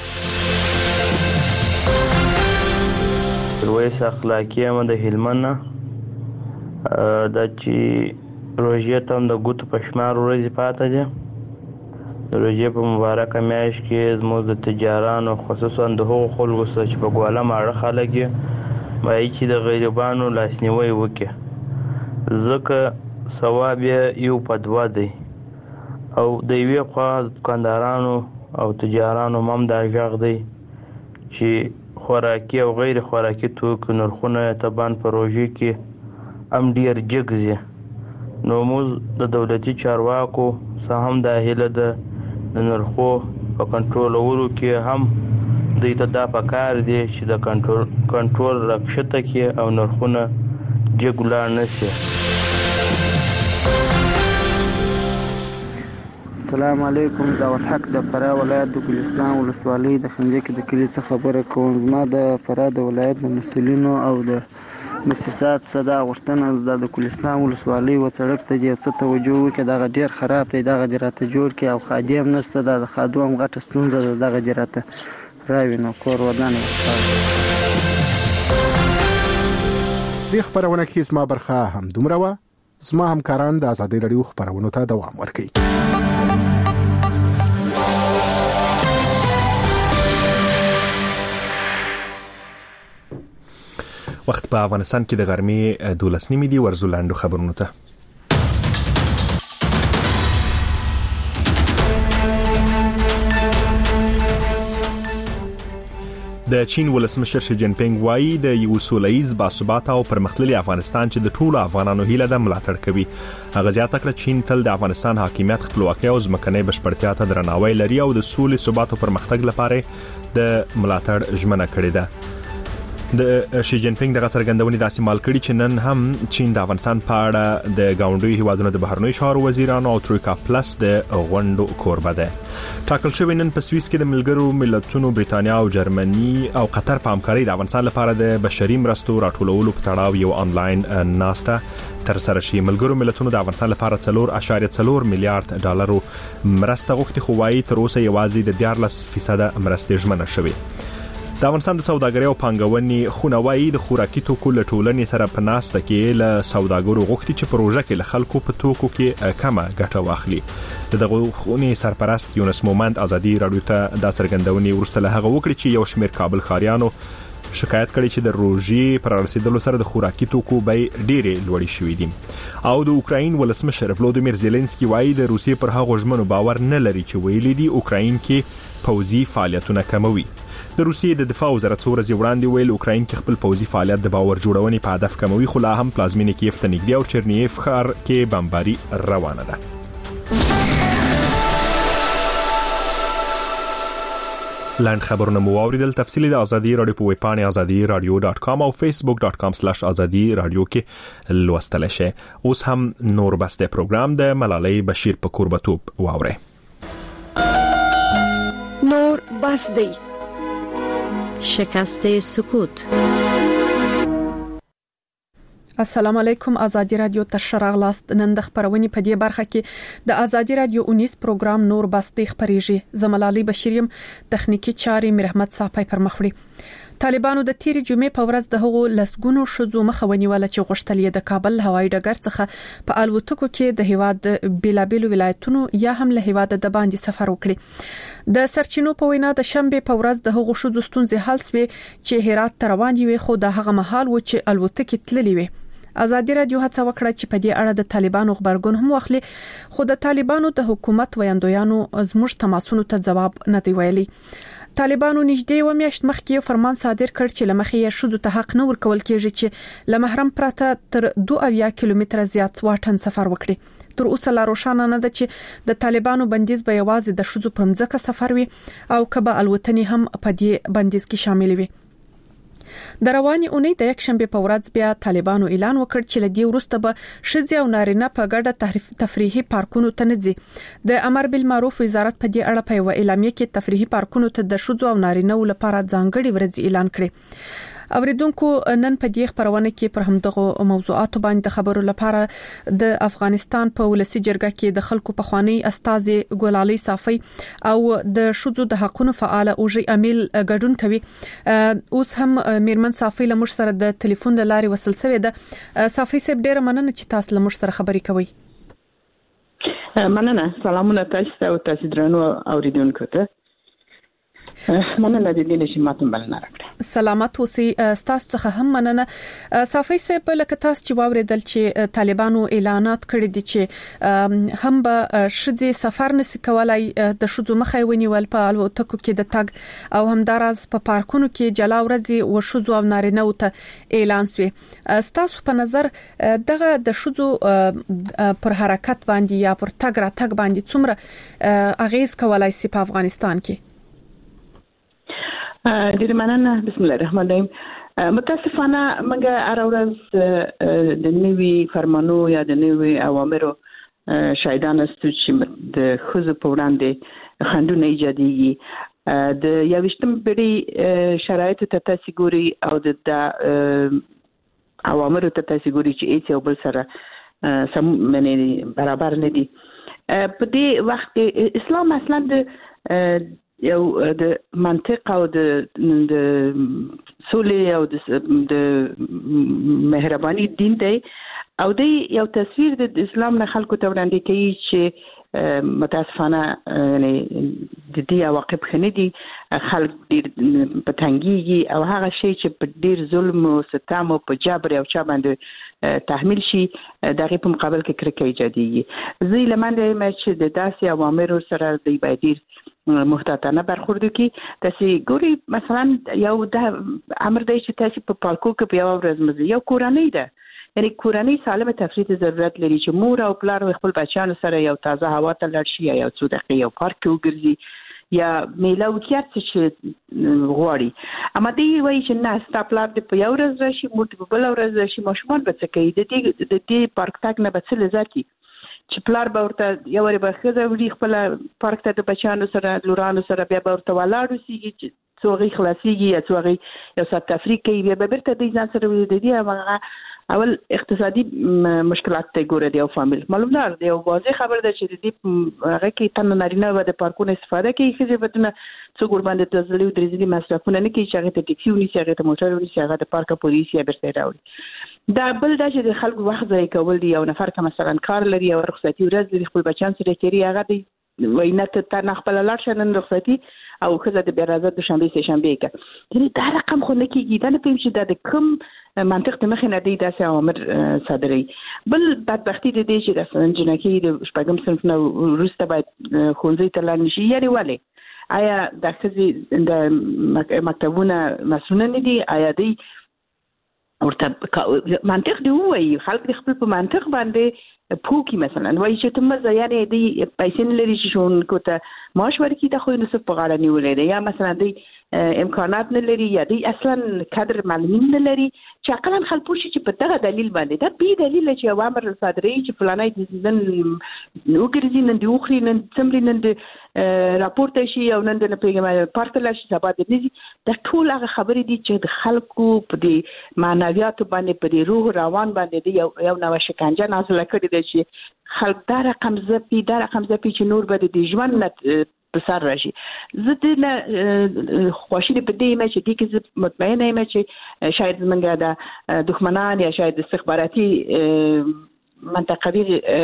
رویس اخلاقی هم د هلمند نه دا چې روژې ته هم د ګوتو په شمار ورځې پاته دي. د روژې په مبارکه میاشت کې زموږ د تجارانو خصوصا د هغو خلکو سره چې په ګواله ماړه خلک یې باید چې د غریبانو لاسنیوی وکړي ځکه ثواب یې یو په 2 دی. او د یوې خوا دکاندارانو او تجارانو هم دا غږ دی چې خوراکي او غیر خوراکي توکو نرخونه طبعا په روژې کې هم ډېر جګ ځي. نو موږ د دولتي چارواکو څخه هم دا هیله ده د نرخو په کنټرولولو کې هم دوی ته دا پکار دی چې د کنټرول راکښته کړي او نرخونه جګ ولاړ نه شي. السلام علیکم. زاول حق د فراه ولایت د ګلستان ولسوالۍ د خنجکې د کلي څخه خبره کوم. زما د فراه د ولایت د مسؤلینو او د مؤسسات صدا غوښتنه د ګلستان ولسوالۍ و سړک ته یې څه توجه وکړي. دغه ډېر خراب دی دغه دې راته جوړ کړي او خادم نشته د خادو هم غټه ستونزه ده دغه دې راته راوي نو کور ودانې دې خبرونه کې زما برخه هم دومره وه. زما همکاران د ازادي رادیو خبرونو ته دوام ورکوي. وخت په افغانستان کې د غرمې 12:30 دی. ورزولاندو خبرونه ته د چین ولسمشر شي جین پینګ وایي د یو سولهییز باثباته او پرمختللي افغانستان چې د ټولو افغانانو هیله ده ملاتړ کوي. هغه زیاته کړه چین تل د افغانستان حاکمیت، خپلواکي او ځمکنۍ بشپړتیا ته درناوی لري او د سولې، ثبات او پرمختګ لپاره د ملاتړ ژمنه کړې ده. د شي جین پینګ دغه څرګندونې داسې مال کړي چې نن هم چین د افغانستان په اړه د ګاونډیو هیوادونو د بهرنیو چارو وزیرانو او ترویکا پلس د غونډو کوربه ده. ټاکل شوی نن په سویس کې د ملګرو ملتونو برېټانیا او جرمني او قطر په همکارۍ د افغانستان لپاره د بشري مرستو راټولولو په تړاو یو انلاین ناسته تر سره شي. ملګرو ملتونو د افغانستان لپاره 4.4 میلیارډ ډالر مرسته غوښتي، خو وايي تر اوسه یوازې د 14% مرستې ژمنه شوې. د افغانستان د سوداګرۍ او پانګونې خونه وايي د خوراکي توکو له ټولنې سره په ناسته کې له سوداګرو غوښتي چې پروژه کې له خلکو په توکو کې کمه ګټه واخلي. دغه خونې سرپرست یونس مومند ازادي رادیو ته د څرګندونې ورسته له هغه وکړي چې یو شمېر کابل ښاریانو شکایت کړي چې د روژې پر رسیدلو سره د خوراکي توکو بیې ډېرې لوړې شوې دي. او د اوکراین ولسمشر ولودیمیر زيلنسکي وايي د روسیې پر هغو ژمنو باور نه لري چې ویلي دي اوکراین کې پوځي فعالیتونه کموي. د روسیې د دفاع وزارت څو ورځې وړاندې ویل اوکراین کې خپل پوځي فعالیت د باور جوړونې په هدف کموي، خو لا هم پلازمینې کیف ته نږدې او چرنیف ښار کې بمباري روانه ده. لاند خبرونه مو واوریدل. تفصیلی د ازادي رادیو په ویب پاڼه azadi.radio.com او facebook.com/azadi.radio کې لوستل شي. اوس هم نور بسته پروګرام د ملالۍ بشیر په قربتوب واوري. نور بس دی شکست سکوت. السلام علیکم. ازادي رادیو ته شراغلاست. نن د خبرونې په دې برخه کې د ازادي رادیو 19 پروګرام نور بستی خبريږي. زملالي بشیریم تخنیکی چاري مرحمت صافي پر مخوري. طالبانو د تیری جمعې په ورځ د هغو لسګونو شذو مخونی ول چې غشتل د کابل هوایي ډګر څخه په الوتکو کې د هیواد بیلابیلو ولایتونو یا هم له هیواد د باندې سفر وکړي. د سرچینو په وینا د شنبه په ورځ د هغو شذو ستونزې حل شوه چې هرات ته روان وي، خو د هغه مهال و چې الوتکې تللې وي. ازادي رادیو هڅه وکړه چې په دې اړه د طالبانو خبرګون هم واخلي، خو د طالبانو د حکومت ویاندویانو زموږ تماسونو ته جواب نه دی ویلي. طالبانو نږدې و میاشت مخکې فرمان صادر کړ چې لمخې یې شذو ته حق نه ورکول کېږي چې لمحرم پرته تر 2 کیلومتره زیات واټن سفر وکړي. تر اوسه لا روښانه نه ده چې د طالبانو بندیز به یوازې د شذو پر مځکه سفر وي او کبه الوتنې هم په دې بندیز کې شامل وي. د رواني اونۍ د یک شنبه په ورځ بیا طالبانو اعلان وکړ چې لدی ورسته به شذ او نارینه په ګډه تفریحي پارکونو ته نه ځي. د امر بالمعروف وزارت په دې اړه په یو اعلامیه کې تفریحي پارکونو ته د شذ او نارینه لپاره ځانګړي ورځ اعلان کړي. اوریدونکو نن په دې خبرونه کې پر همدغه موضوعات باندې خبرو لپاره د افغانستان په ولسی جرګه کې د خلکو په خواني استاد ګلالي صافي او د شذو د حقوقو فعال او جی امیل ګډون کوي. اوس هم میرمن صافي له مش سره د ټلیفون لارې وصل شوې ده. صافي صاحب ډیره مننه چې تاسو له مش سره خبرې کوي. مننه. سلامونه تاسو او تاسو درنو اوریدونکو ته. مننه د دې چې ماته بلنه راکړه. سلامت اوسئ. تاسو څخه هم مننه. صافي صاحب لکه تاسو چې واوریدل چې طالبانو اعلانات کړی دي چې هم به شذي سفر نشي کولای، د شذو مخه ونیول په الوتکو کې د تګ او همدارز په پارکونو کې جلا ورځي او شذو او نارینه ته اعلان شوی. تاسو په نظر دغه د شذو پر حرکت باندې یا پر تګ را تګ باندې څومره اغیز کولای شي په افغانستان کې؟ ډیر مننه. بسم الله الرحمن الرحیم. متاسفانه موږ هر ورځ د نوي فرمانو یا د نوي اوامرو شاهدان استو چې د خزو په وړاندې خندونه ایجاديږي. د 21م پیړۍ شرایط ته تاسو ګوري او د اوامرو ته تاسو ګوري چې هیڅ یو بل سره سم منې برابر نه دي. په دې وخت اسلام اصلا د یو د منطق او د سولې او د مهرباني دین دی او د یو تصویر د اسلام نه خلکو ته وړاندې کوي چې متاسفانه یعنی د دې عواقب خنه دي خلک ډیر پتنګيږي او هغه شی چې په ډیر ظلم او ستم او په جبر او چا باندې تحمیل شي دغه په مقابل کې کرکه ایجاديږي زی لمنده چې د داسې اوامر سره د بایدیر محتاطانه برخورد کی تاسو ګوري مثلا یو د امر دی چې تاسو په پارکو کې په یو ورځ مزه یو کورنۍ ده یعنی کورنۍ سالمه تفریح ضرورت لري چې مور او پلار خپل بچیانو سره یو تازه هوا ته لاړ شي یا څو دقیقې یو پارک کې وګرځي یا میله وکړي چې غواړي اما دی وایي چې نه ستاپلار د په یو ورځ راشي مور په بل ورځ راشي ماشومان به څه کوي د دې پارک تاک نه به څه لذت چې پلار به ورته یو ور به خزه وړي خپل پارک ته د بچیانو سره لورانو سره بیا به ورته ولاړ وسیږي چې څوغي خلاصيږي یا څوغي یو سات تفریح کوي بیا به برته د ځان سره د دې هغه اول اقتصادي مشکلات ته ګوره دی او فامیل معلوم نه دی او واضح خبر ده چې د دې هغه کې تن نارینه و د پارکونو استفاده کوي چې بدونه څو قربان د تزلی او درزلي مصرفونه نه کوي چې هغه ته ټیکسي ونی چې هغه ته موټر ونی چې هغه د پارک پولیس یا برته راوړي دا بل دا چې د خلکو وخت ځای کول دی او نفر که مثلا کار لري او رخصتي ورځ د خپل بچان سره تیری هغه دی وینه ته نه خپل لاړ شنن رخصتي او خزه د بیرازه د شنبه سه شنبه کې یعنی دا رقم خو نه کیږي دا نه پېم چې د کوم منطق ته مخ نه دی داسې اوامر صادري بل بدبختی د دې چې د جنکی د شپږم صنف نه وروسته باید خونځي ته لاړ نشي یاري والي آیا د خزي د مکتبونه مسؤل نه دي آیا دی ورته منطق دی وایي خلک خپل په منطق باندې پوکی مثلا وایي چې ته مزه یعنی دی پیسې نه لري چې شون کوته معاش ورکړي ته خو نو څه په غاړه نیولې دی یا مثلا دی امکانات نه لري یا دی اصلا کادر معلومین نه لري چې عقلاً خلک پوښي چې په دغه دلیل باندې دا بي دلیل چې اوامر صادري چې فلانای د نن وګرځي نن دی اخري نن څمري نن دی راپورته شي او نن د پیغام پارت لا شي سبا د نزي د ټول هغه خبرې دي چې د خلکو په دې معنویات باندې په دې روح روان باندې دی یو نو شکنجه نازله کړي دي چې خلک دا رقم زپي چې نور به د ژوند نه بسر راشي زه د خوشی په دې مې چې دې کې مطمئنه یم چې شاید زمونږ د دښمنان یا شاید استخباراتي منطقوي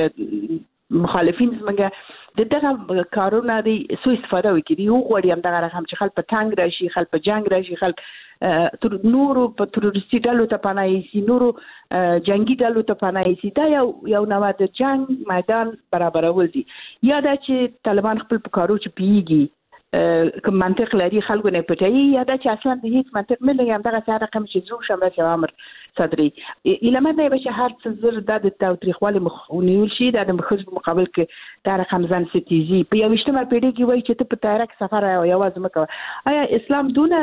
مخالفین زمونږ دغه کارونه دي سو استفاده وکړي یو غوړی هم دغه رقم چې خلک په تنگ راشي خلک په جنگ راشي خلک تر نورو په تروریستي ډلو ته پناه شي نورو جنگي ډلو ته پناه شي دا یو نوع د جنگ میدان برابرول دي یا دا چې طالبان خپل پکارو چې پیږي کوم منطق لري خلکو نه پټي یا دا چې اصلا د هیڅ منطق نه لري همدغه څه رقم چې زو شمله امر صدري الهمه نه به هر څه زر د تاریخوالي مخونیول شي د مخزب مقابل کې دا رقم ځان ستیزي په یو اجتماع پیډي کې وایي چې ته په تاریخ سفر او یواز مکه آیا اسلام دونه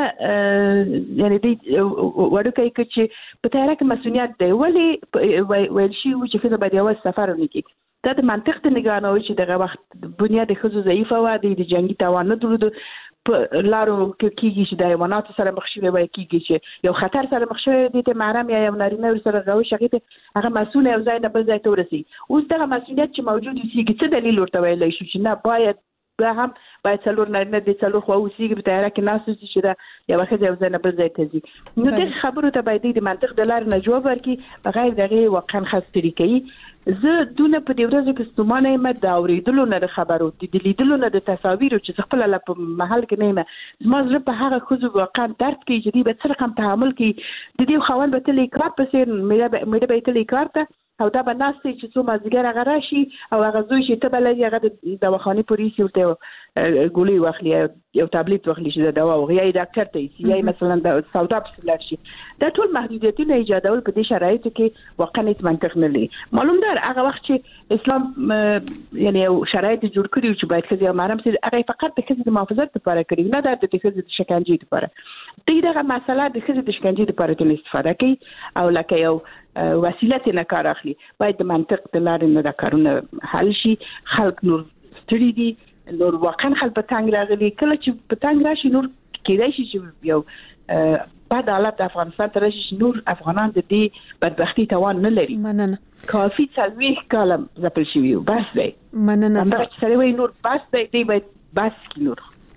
یعنی دی ورکه چې په تاریخ مسؤلیت دی ولی ویل شي چې خزه باید یواز سفر ونکړي دا د منطق ته نگاه نه وي چې دغه وخت بنیاد خزو ضعیفه و د جنگي توان نه درلود په لارو کې کیږي چې د حیوانات سره مخ شوی وای کیږي چې یو خطر سره مخ شوی د محرم یا یو نارینه سره غوښ شغیته هغه مسؤل یو ځای نه بل ځای ته ورسي اوس دغه مسؤلیت چې موجود وي څه دلیل ورته ویلای شو چې نه باید دا هم باید څلور نارینه د څلور خو اوسېږي په تیاره کې ناس چې دا یو وخت یو ځای نه بل ځای ته ځي نو د خبرو ته باید د منطق د لارې نه جواب ورکړي بغیر دغه واقعا خاص طریقې زه دونه په دې ورځو کې ستومانه یم د اوریدلو نه د خبرو د لیدلو نه د تصاویرو چې خپل لا په محل کې نه یم زما زړه په هغه خو واقعا درد کوي چې دې به څه رقم تحمل کوي د دې خوان به تل کار پسې مې به تل کار ته او دا به ناس چې څو مازیګر هغه راشي او هغه زوی چې ته بلې هغه د دواخانه پولیس ورته ګولي واخلي یو ټابلیټ واخلي چې دا دوا او یا ډاکټر ته یا مثلا د سودا په لار شي دا ټول محدودیتونه ایجادول په دې شرایطو کې واقعا هیڅ منطق نه لري معلوم ده هغه وخت چې اسلام یعنی شرایط جوړ کړی چې باید خزي محرم سي هغه فقط د خزي د محافظت لپاره کړی نه د خزي د شکنجې لپاره دغه مسله د خزي د شکنجې لپاره ته استفاده کوي او لکه یو وسیله نه کار اخلي باید د منطق د لارې نه د کارونه حل شي خلک نور ستړي دي نور واقعا خلک په تنگ راغلي کله چې په تنگ راشي نور کېدای شي چې یو بعد حالت افغانستان ته راشي نور افغانان د دې بدبختی توان نه لري مننه کافي څلوي کلم زپل شي بس دی مننه دا چې سره وي نور بس دی باید بس کی نور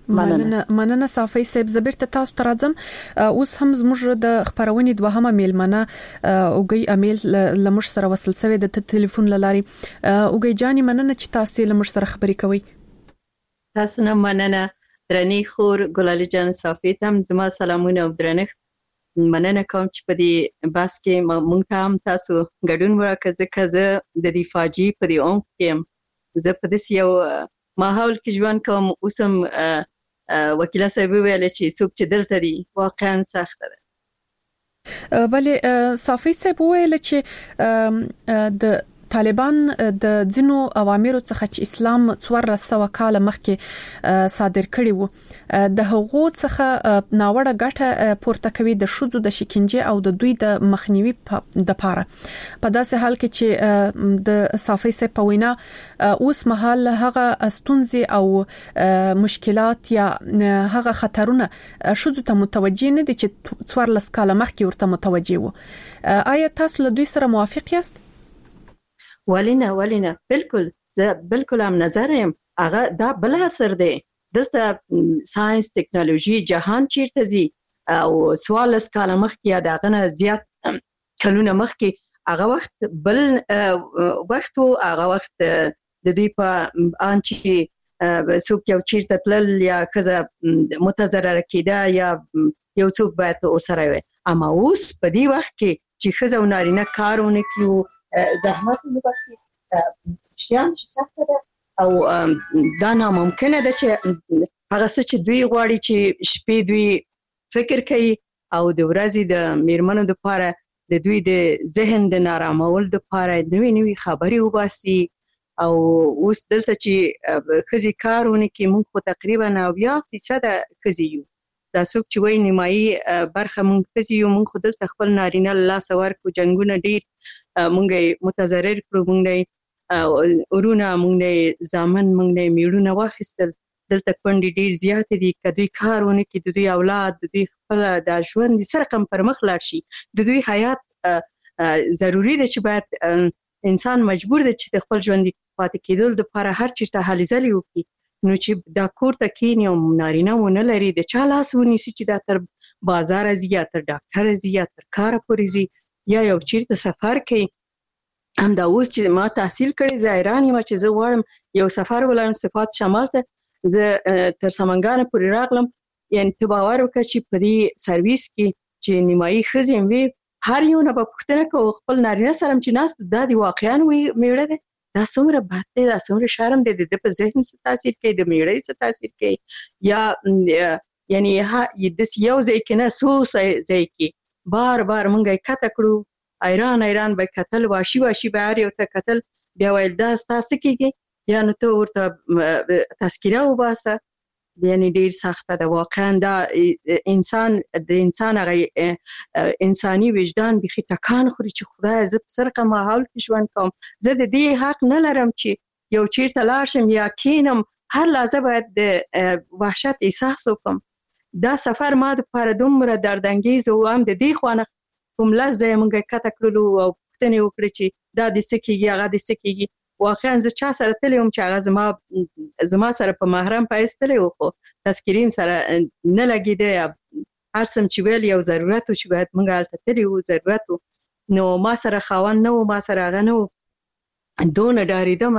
مننه صافي صاحب زبر ته تاسو ترازم اوس هم زموږ د خبرونې دوهمه میلمنه اوګي امیل لمش سره وصل سوی د ټلیفون لاري اوګي جاني مننه چې تاسو لمش سره خبرې کوي. تاسو نه مننه درنی خور ګلالي جان صافي تم زما سلامونه او درنښت مننه کوم چې په دې باس کې مونږ ته تاسو ګډون ورکړه ځکه زه د دې فاجعې په دې اون کې زه په دې یو ماحول کې ژوند کوم. اوسم وکیل صاحب ویل چې څوک چې دلته دي واقعا سخت ده. بلې صافي صاحب ویل چې د طالبان د ځینو اوامرو څخه چې اسلام 1400 کال مخکې صادر کړي وو د هغو څخه ناوړه ګټه پورته کوي د شذو د شکنجه او د دوی د مخنیوي د پاره په داسې حال کې چې د صافي صاحب په وینا اوس مهال هغه ستونزې او مشکلات یا هغه خطرونه شذو ته متوجه نه دي چې 1400 کال مخکې ورته متوجه وو. آیا تاسو له دوی سره موافق یاست؟ ولینه بالکل زه بالکل هم نظر یم هغه دا بل اثر دی دلته ساينس ټکنالوژي جهان چیرته زی او سوال کال مخکې یا دغه نه زیات کلونه مخکې هغه وخت بل وخت او هغه وخت د دوی په انچې څوک یو چیرته تلل یا کزه متضرر کیده یا یو څوک باید ورسره وي. اما اوس په دې وخت کې چې خزه او نارینه کارونه کیو زحمت وباسي شیان چې سخت ده او دا ناممکنه ده چې هغه څه چې دوی غواړي چې شپې دوی فکر کوي او د ورځې د میرمنو د لپاره د دوی د ذهن د نارامول د لپاره نوې خبرې وباسي. او اوس دلته چې خزي کارونه کې موږ خو تقریبا 90% خزي یو دا څوک چې وایي نیمایي برخه موږ خزي یو موږ خو دلته خپل نارینه له لاس ورکو جنگونه ډیر مونږه متضرر کړو مونږه ورونه مونږه ځامن مونږه میړونه واخیستل دلته کونډې ډیر زیات دي کدوې کارونه کې د دوی اولاد د دوی خپل د ژوند سره کم پر مخ لاړ شي د دوی حیات ضروری ده چې باید انسان مجبور ده چې خپل ژوند پاتې کېدل د لپاره هر چیرته هلي ځلي وکړي. نو چې دا کور ته کینی او نارینه ونه لري د چا لاس ونیسي چې دا تر بازار ازي یا تر ډاکټر ازي یا تر کار پورې زی یا یو چیرته سفر کوي. هم دا اوس چې ما تحصیل کړی زایران یم چې زه غواړم یو سفر ولرم صفات شمال ته زه تر سمنګانه پورې راغلم یعنی ته باور وکړه چې په دې سرویس کې چې نیمایي خزم وي هر یو نه په پښتنه کو خپل نارینه سره چې ناس د دې واقعا وي میړه ده دا څومره بد دی دا څومره شرم دی د په ذهن څه تاثیر کوي د میړې څه تاثیر کوي یا یعنی د یو ځای کې نه سو ځای کې بار مونږه کته کړو ایران به قتل واشي به یو ته قتل بیا ویل دا تاسو کېږي یا نو ته ورته تذکره وباسه یعنی ډیر سخت ده واقعا دا انسان هغه انساني وجدان به ټکان خوري چې خدای زه په سرقه ماحول کې ژوند کوم زه د دې حق نه لرم چې یو چیرته لاړ شم یا کینم هر لحظه باید د وحشت احساس وکم. دا سفر ما د پاره دومره دردانګیز او هم د دې خوانه کوم لږ مونږه کته کړلو او پښتنه وکړي چې دا د سکیږي هغه د سکیږي واقعا زه چا سره تلم چې هغه زما سره په محرم پایستلې و خو تذکرین سره نه لګیده هر سم چې ویل یو ضرورت چې باید مونږ الته تلې و ضرورت نو ما سره خاون نه و ما سره هغه نه و دونه ډاریدم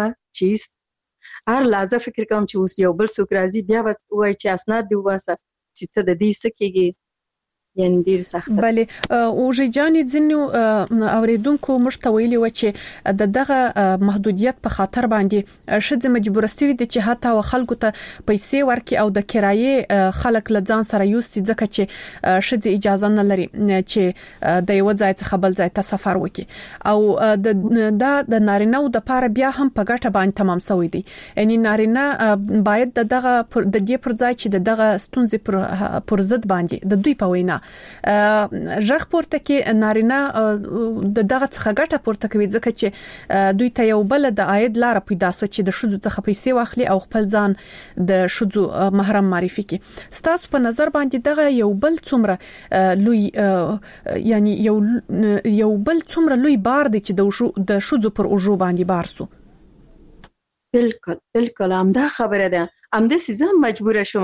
چې هر لحظه فکر کوم چې اوس یو بل څوک راځي بیا وایي چې اسناد دی وباسه چې ته د دې سکیږي یعنی ډیر سخت. بله او ژجانې ځینو اوریدونکو مشتویلی و چې دغه محدودیت په خاطر باندې شذ مجبور استوي د چې حتی خلکو ته پیسې ورکي او د کرایې خلک لځان سره یوسي ځکه چې شذ اجازه نه لري چې د یو ځای څخه بل ځای ته سفر وکړي او د نارینه او د پاره بیا هم په ګټه باندې تمام شوی دی. یعنی نارینه باید دغه د دې پر ځای چې دغه ستونزې پر ضد باندې د دوی په وینا ژغ پورته کې نارینه دغه څخه ګټه پورته کوي ځکه چې دوی ته یو بل د عاید لار پیدا سو چې د شذو څخه پیسې واخلي او خپل ځان د شذو محرم معرفي کړي. ستاسو په نظر باندې دغه یو بل څومره لوی یعنی یو بل څومره لوی بار دی چې د شذو پر اوجو باندې بار سو؟ بالکل همدا خبره ده همدا سیزم مجبور شوم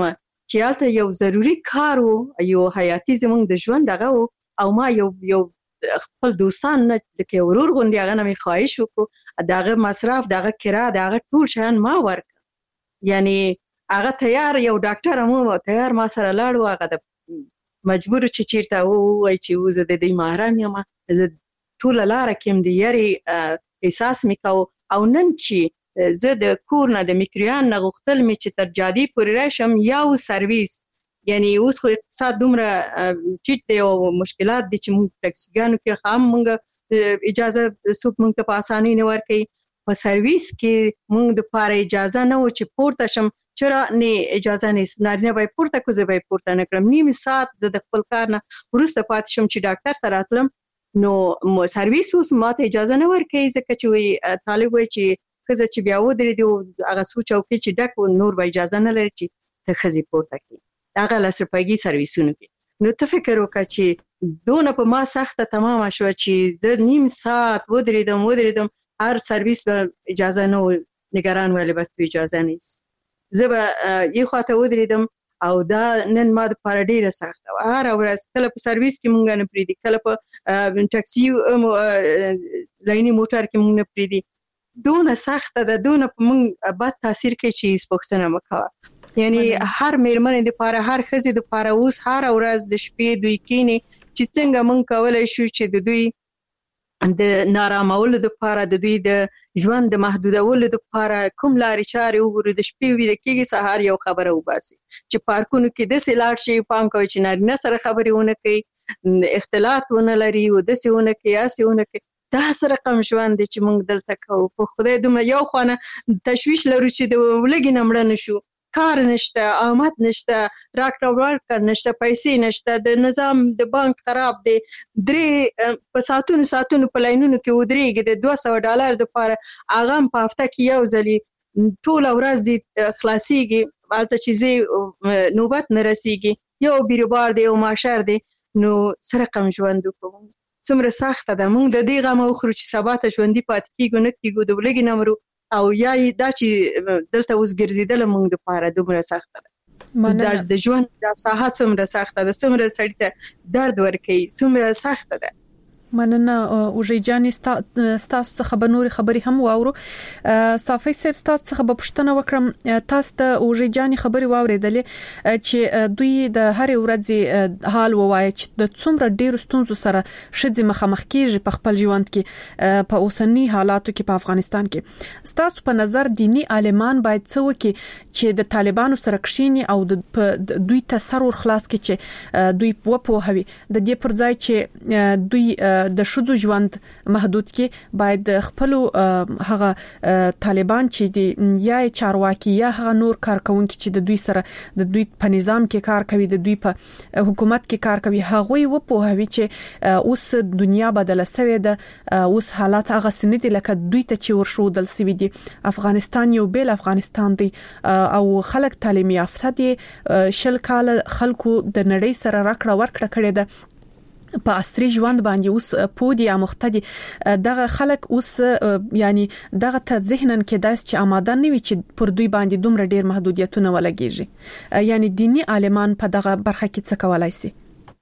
چې هلته یو ضروری کار وو، یو حیاتي زموږ د ژوند دغه او ما یو خپل دوستان نه لکه ورور غوندې هغه نه مې خواهش وکړو دغه مصرف دغه کرا دغه ټول شیان ما ورکړه. یعنی هغه تیار یو ډاکټر مو تیار ما سره لاړ و، هغه د مجبور چې چیرته وای چې زه د دې محرم یم، زه ټول لاره کې د یاري احساس میکاو. او نن چې زه د کور نه د میکریان نه غوښتل مې چې تر جادي پورې راشم یو سرویس، یعنی اوس خو اقتصاد دومره ټیټ دی او مشکلات دي چې موږ ټکسیګانو کې هم موږ اجازه څوک موږ ته په اسانۍ نه ورکوي، په سرویس کې موږ د پاره اجازه نه و چې پورته شم، چرا نه اجازه نه نارینه به پورته کو زه به پورته نه کړم. نیم ساعت زه د خپل کار نه وروسته پاتې شم چې ډاکټر ته راتلم، نو سرویس اوس ماته اجازه نه ورکوي ځکه چې وی طالب وای چې ښځه چې بیا ودرېدي هغه څو چوکۍ چې ډک نور به اجازه نه لري چې ته ښځې پورته کړي هغه لاسرپایګي سرویسونو کې. نو ته فکر وکړه چې دونه په ما سخته تمامه شوه چې زه نیم ساعت ودرېدم هر سرویس به اجازه نه و، نگران ولې به اجازه نیست. زه به یې خواته ودرېدم او دا نن ما دپاره ډېره سخته وه. هره ورځ کله په سرویس کې مونږ نه پرېږدي، کله په ټکسي لایني موټر کې مونږ نه پرېږدي. دونه سخته ده، دونه په مونږ بد تاثیر کوي چې هېڅ پوښتنه مه کوه. یعنی هر میرمنې دپاره هر ښځې دپاره اوس هره ورځ د شپې دوی کینې چې څنګه مونږ کولی شو چې د دوی د نارامولو دپاره د دوی د ژوند د محدودولو دپاره کوم لارې چارې وګورو. د شپې ویده کېږي سهار یو خبره وباسي چې پارکونو کې داسې لاړ شي، پام کوئ چې نارینه سره خبرې ونه کوي، اختلاط ونه لري او داسې ونه کوي هسې ونه کوي. دا رقم ژوند دی چې مونږ دلته کوو. په خدای دومره یو خوا نه تشویش لرو چې د ولږې نه مړه نه شو، کار نشته، آمد نشته، راکړه ورکړه نشته، پیسې نشته، د نظام د بانک خراب دی، درې په ساعتونو په لاینونو کې ودرېږي د $200 دپاره، هغه هم په هفته کې یو ځلې ټوله ورځ دې خلاصېږي، هلته چې ځې نوبت نه رسېږي، یو بیروبار دی یو ماشر دی. نو څه رقم ژوند وکړو، څومره سخته ده. موږ د دې غمه وخورو چې سبا ته ژوندي پاتې کېږو نه کېږو، د ولږې نه مرو، او یا دا چې دلته اوس ګرځېدل موږ دپاره دومره سخته ده. د ژوند دا ساحه څومره سخته ده، څومره سړي ته درد ورکوي، څومره سخته ده. مننه اوژې جانې، ستاسو څخه به نورې خبرې هم واورو. صافي صاحب ستاسو څخه به پوښتنه وکړم، تاسو ته اوژې جانې خبرې واورېدلې چې دوی د هرې ورځې حال ووایي چې د څومره ډېرو ستونزو سره ښځې مخامخ کېږي په خپل ژوند کې په اوسني حالاتو کې په افغانستان کې. ستاسو په نظر دینی عالمان باید څه وکړي چې د طالبانو سره کښېني او دوی ته سر ور خلاص کړي چې دوی وپوهوي د دې پر ځای چې دوی د شذو ژوند محدود کې باید خپل هغه طالبان چې د یا چارواکي یا هغه نور کارکونکي چې د دوی سره د دوی په نظام کې کار کوي، د دوی په حکومت کې کار کوي، هغه و په هوی چې اوس دنیا بدله شوې ده، اوس حالات هغه سندي لکه دوی ته چې ورشودل سوي دي. افغانستان یو بیل افغانستان دی او خلک تعلیم یافته دي، شل کال خلکو د نړۍ سره راکړه ورکړه کړې ده، په عصري ژوند باندې اوس پودي امختدي. دغه خلک اوس یعنی دغه ته ذهنن کې داس چې آماده نه وي چې پر دوی باندې دومره ډیر محدودیتونه ولګيږي. یعنی دینی عالمان په دغه برخه کې څه کولای شي؟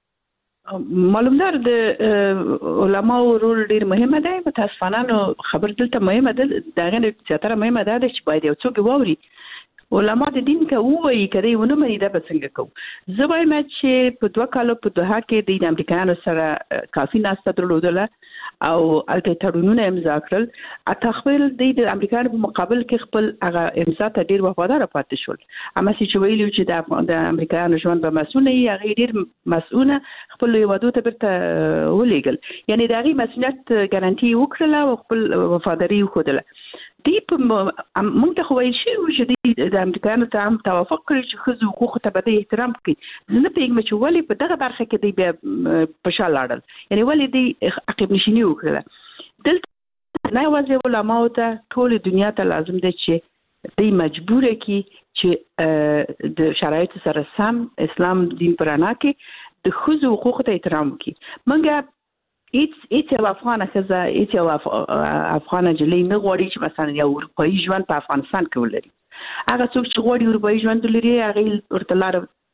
معلومدار د علماو رول ډیر مهمه ده. متاسفانه خبر دلته مهمه ده، دغه زیاتره مهمه ده چې باید یو څوک ووري علماء د دین ته وایي کړي ونه مې دا به څنګه کوو. زه وایم چې په 2 کالو په دوحه کې د امریکایانو سره کافي ناسته درلودله او الته تړونونه امضا کړل، اته خپل د امریکایانو په مقابل کې خپل هغه امضا ته ډیر وفادار پاتې شول. اما چې ویلو چې د امریکایانو ژوند به مسؤل وي، هغه ډیر مسؤل خپل یوادو ته برته ولېګل، یعنی د هغه مسؤلیت ګارانټي وکړه او خپل وفاداری وکړه. دی په موږ ته وایي چې د امریکایانو ته هم توافق کړی چې ښځو حقوقو ته به احترام کوي. زه نه پوهېږم چې ولې په دغه برخه کې دی بیا په شا لاړل، یعنی ولې دی عقب نشیني وکړله. دلته نه یوازې علماو ته ټول دنیا ته لازم دی چې دی مجبوره کړي چې د شرایطو سره سم اسلام دین په رڼا کې د ښځو حقوقو ته احترام وکړي. موږ هیڅ یو افغانه ښځه، هیڅ یو افغانه نجلۍ نه غواړي چې مثلا یو اروپایي ژوند په افغانستان کې ولري. هغه څوک چې غواړي اروپایي ژوند ولري هغه ورته لاره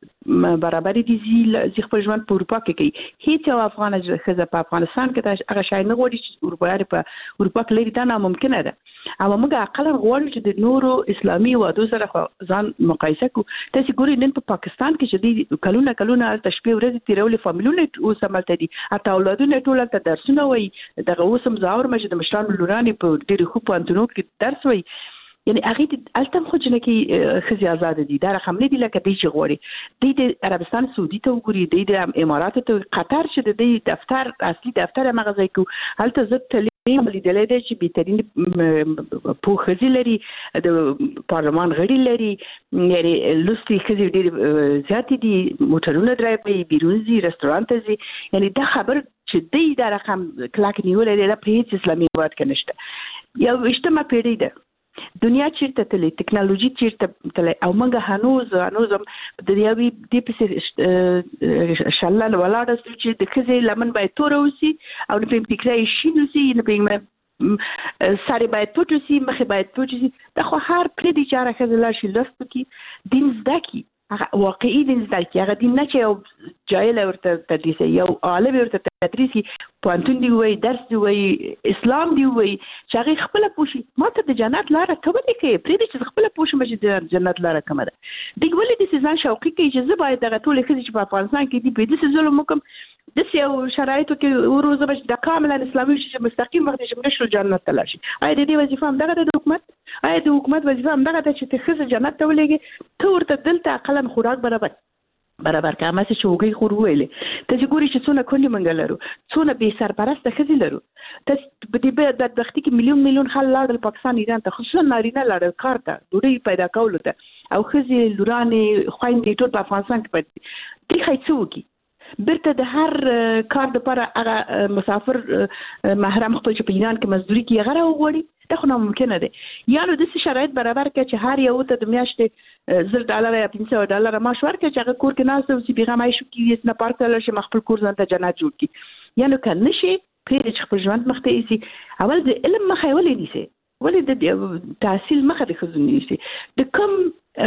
برابر دي زی خپل ژوند په اروپا کې کوي هیڅ یو افغان ښځه په افغانستان کې هغه شای نه غواړي چې اروپا په اروپا کې لري دا ناممکنه ده او موږ عقل غواړو چې د نورو اسلامي وادو سره ځان مقایسه کو تاسو ګورئ نن په پاکستان کې چې د کلونه تشبيه ورځ تیرولې فامیلونه اوس عملته دي اته اولادونه ټول ته درسونه وي دغه اوسم زاور مجد مشران لوراني په ډېر خو په انټونو کې درس وي یعنی هغه التم خو جن کې خزي آزاد دي دا رقم نه دي لکه دي چې غوړي د عربستان سعودي ته وګوري د امارات ته قطر چې د دفتر اصلي دفتر مغازه کو هلته زت تعلیم لیدلې دي چې بهترین په خزي لري د پارلمان غړي لري یعنی لوستي خزي ډېر زیات دي موټرونه درایي بیرونزي رستورانت زي یعنی دا خبر چې دی دا رقم کلاک نیولې د پریټ اسلامي واد کې نشته یو اجتماع پیړی ده دنیا چیرته تللی ټکنالوژي چیرته تللی او موږ هنوز د یوې د پسې شلل ولاړ چې د خزي لمن باید تور اوسي او په فکرای شي نو سي نه په ساري باید پټ اوسي مخه باید پټ اوسي دا خو هر پرې د چاره خزل شي لست کی دین زدکی هغه واقعي دین زدکی هغه دین نه چې یو جاهل ورته تدریس یو عالم ورته تدریس پوانتون دی وای درس دی وای اسلام دی وای چې هغه خپل پوښي ماته د جنت لاره کومه دی کې پرې چې خپل پوښي مې د جنت لاره کومه ده دغه ولې د سيزان شوقي کې چې زه باید دغه ټول خزي چې په افغانستان کې دی په دې ظلم وکم د سیاو شرایطو کې وروزه بچ د کاملا اسلامي چې مستقیم وخت چې مشل جنت تلاشي اې د دې وظیفه هم دغه د حکومت اې د حکومت وظیفه هم دغه چې ته خزي جنت ته ولېږي ته ورته دلته عقلن خوراک برابر کامه چې وګي خور ویلې ته چې ګوري چې څونه کونډي منګلرو څونه به سرپرست خزي لرو ته په دې د وخت کې میلیون خلک لاړل پاکستان ایران ته خصوصا نارینه لاړل کار ته ډوډۍ پیدا کول ته او خزي لورانه خويندې ټول په افغانستان کې پاتې دي خایڅوږي برته د هر کار لپاره هغه مسافر محرم خپل چې په ایران کې مزدوري کوي هغه وغوړي دا خو ناممکنه ده یا نو د شرایط برابر کړي چې هر یو ته د میاشتې $10 یا $500 معاش ورکړي چې هغه کور کې ناست او چې بیغه مایشو کې نه پارک تل شي خپل کور ځان ته جنت جوړ کړي یا نو کنه شي پرې چې خپل ژوند مخته ایسي اول د علم مخه ولې نیسي ولې د تحصیل مخه د خزو نیسي د کوم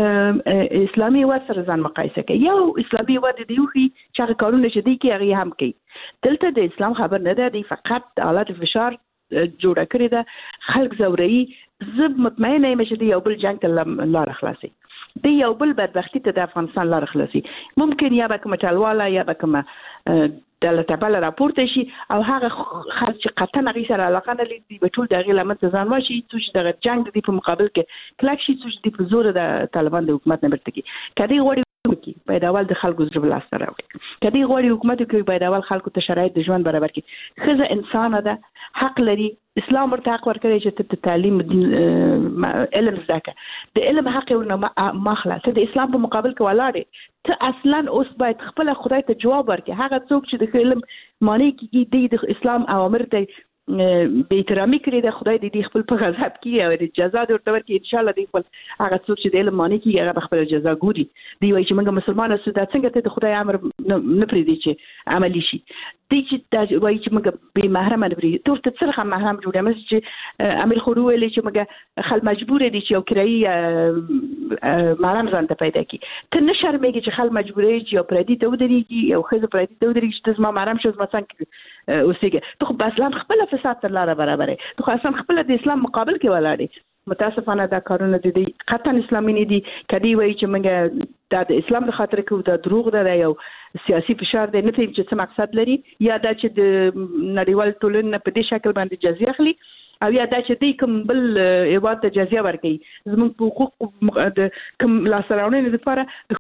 اسلامي واد سره ځان مقایسه کوي یو اسلامي واد دی خو چې هغه کارونه چې دی کې هغه هم کوي دلته د اسلام خبر نه ده دی فقط حالت فشار جوړه کړی ده خلک زوري زب مطمئنه یم چې یو بل جنگ ته لار خلاصي دی یو بل بدبختی ته د افغانستان لار خلاصي ممکن یا به کوم ټالواله یا به کوم د لټبل راپورته شي او هغه خلک چې قطن غي سره علاقه نه لري به ټول دغه لمن ځان واشي چې د جنگ د په مقابل کې کلک شي چې د زور د طالبان د حکومت نه برته کی کدی غوړي کی پیداوال د خلکو زړه بل استره وي کدی غوړي حکومت کې پیداوال خلکو ته شرایط د ژوند برابر کی خزه انسان ده حق لري اسلام ورته حق ورکړي چې ته تعلیم علم زده د علم حق ورنه مخله ته د اسلام په مقابل کې ولاړې ته اصلا اوس باید خپل خدای ته جواب ورکړي هغه څوک چې د علم معنی کې د اسلام اوامر ته به احترامي کړی د خدای دې خپل په غضب کې او د جزا ورته ورکړي ان شاء الله دې خپل هغه څوک چې د علم معنی کې هغه خپل جزا ګوري دی وایي چې موږ مسلمانان سو دا څنګه ته د خدای امر نه پرې دی چې عملی شي دی چې دا وایي چې موږ به محرم نه پرې ته ورته څرخه محرم جوړه مې چې امیر خو ویلي چې موږ خل مجبور دي چې یو کرایي محرم ځان ته پیدا کی ته نه شرمېږي چې خل مجبورې چې یو پردي ته ودرېږي یو خزه پردي ته ودرېږي چې زما محرم شوز ما څنګه اوسېږي ته خو اسلام خپل فساد تر لاره برابرې ته خو اسلام خپل د اسلام مقابل کې ولاړې متاسفانه دا کارونه دي قطن اسلامي نه دي کدی وایي چې موږ د اسلام د خاطر کې دا دروغ ده یو سیاسي فشار دی نه فهم چې څه مقصد لري یا دا چې د نړیوال ټولنې په دې شکل باندې جزیه اخلي او یا دا چې د کوم بل هیواد ته جزیه ورکړي زموږ په حقوق د کوم لاسراونې لپاره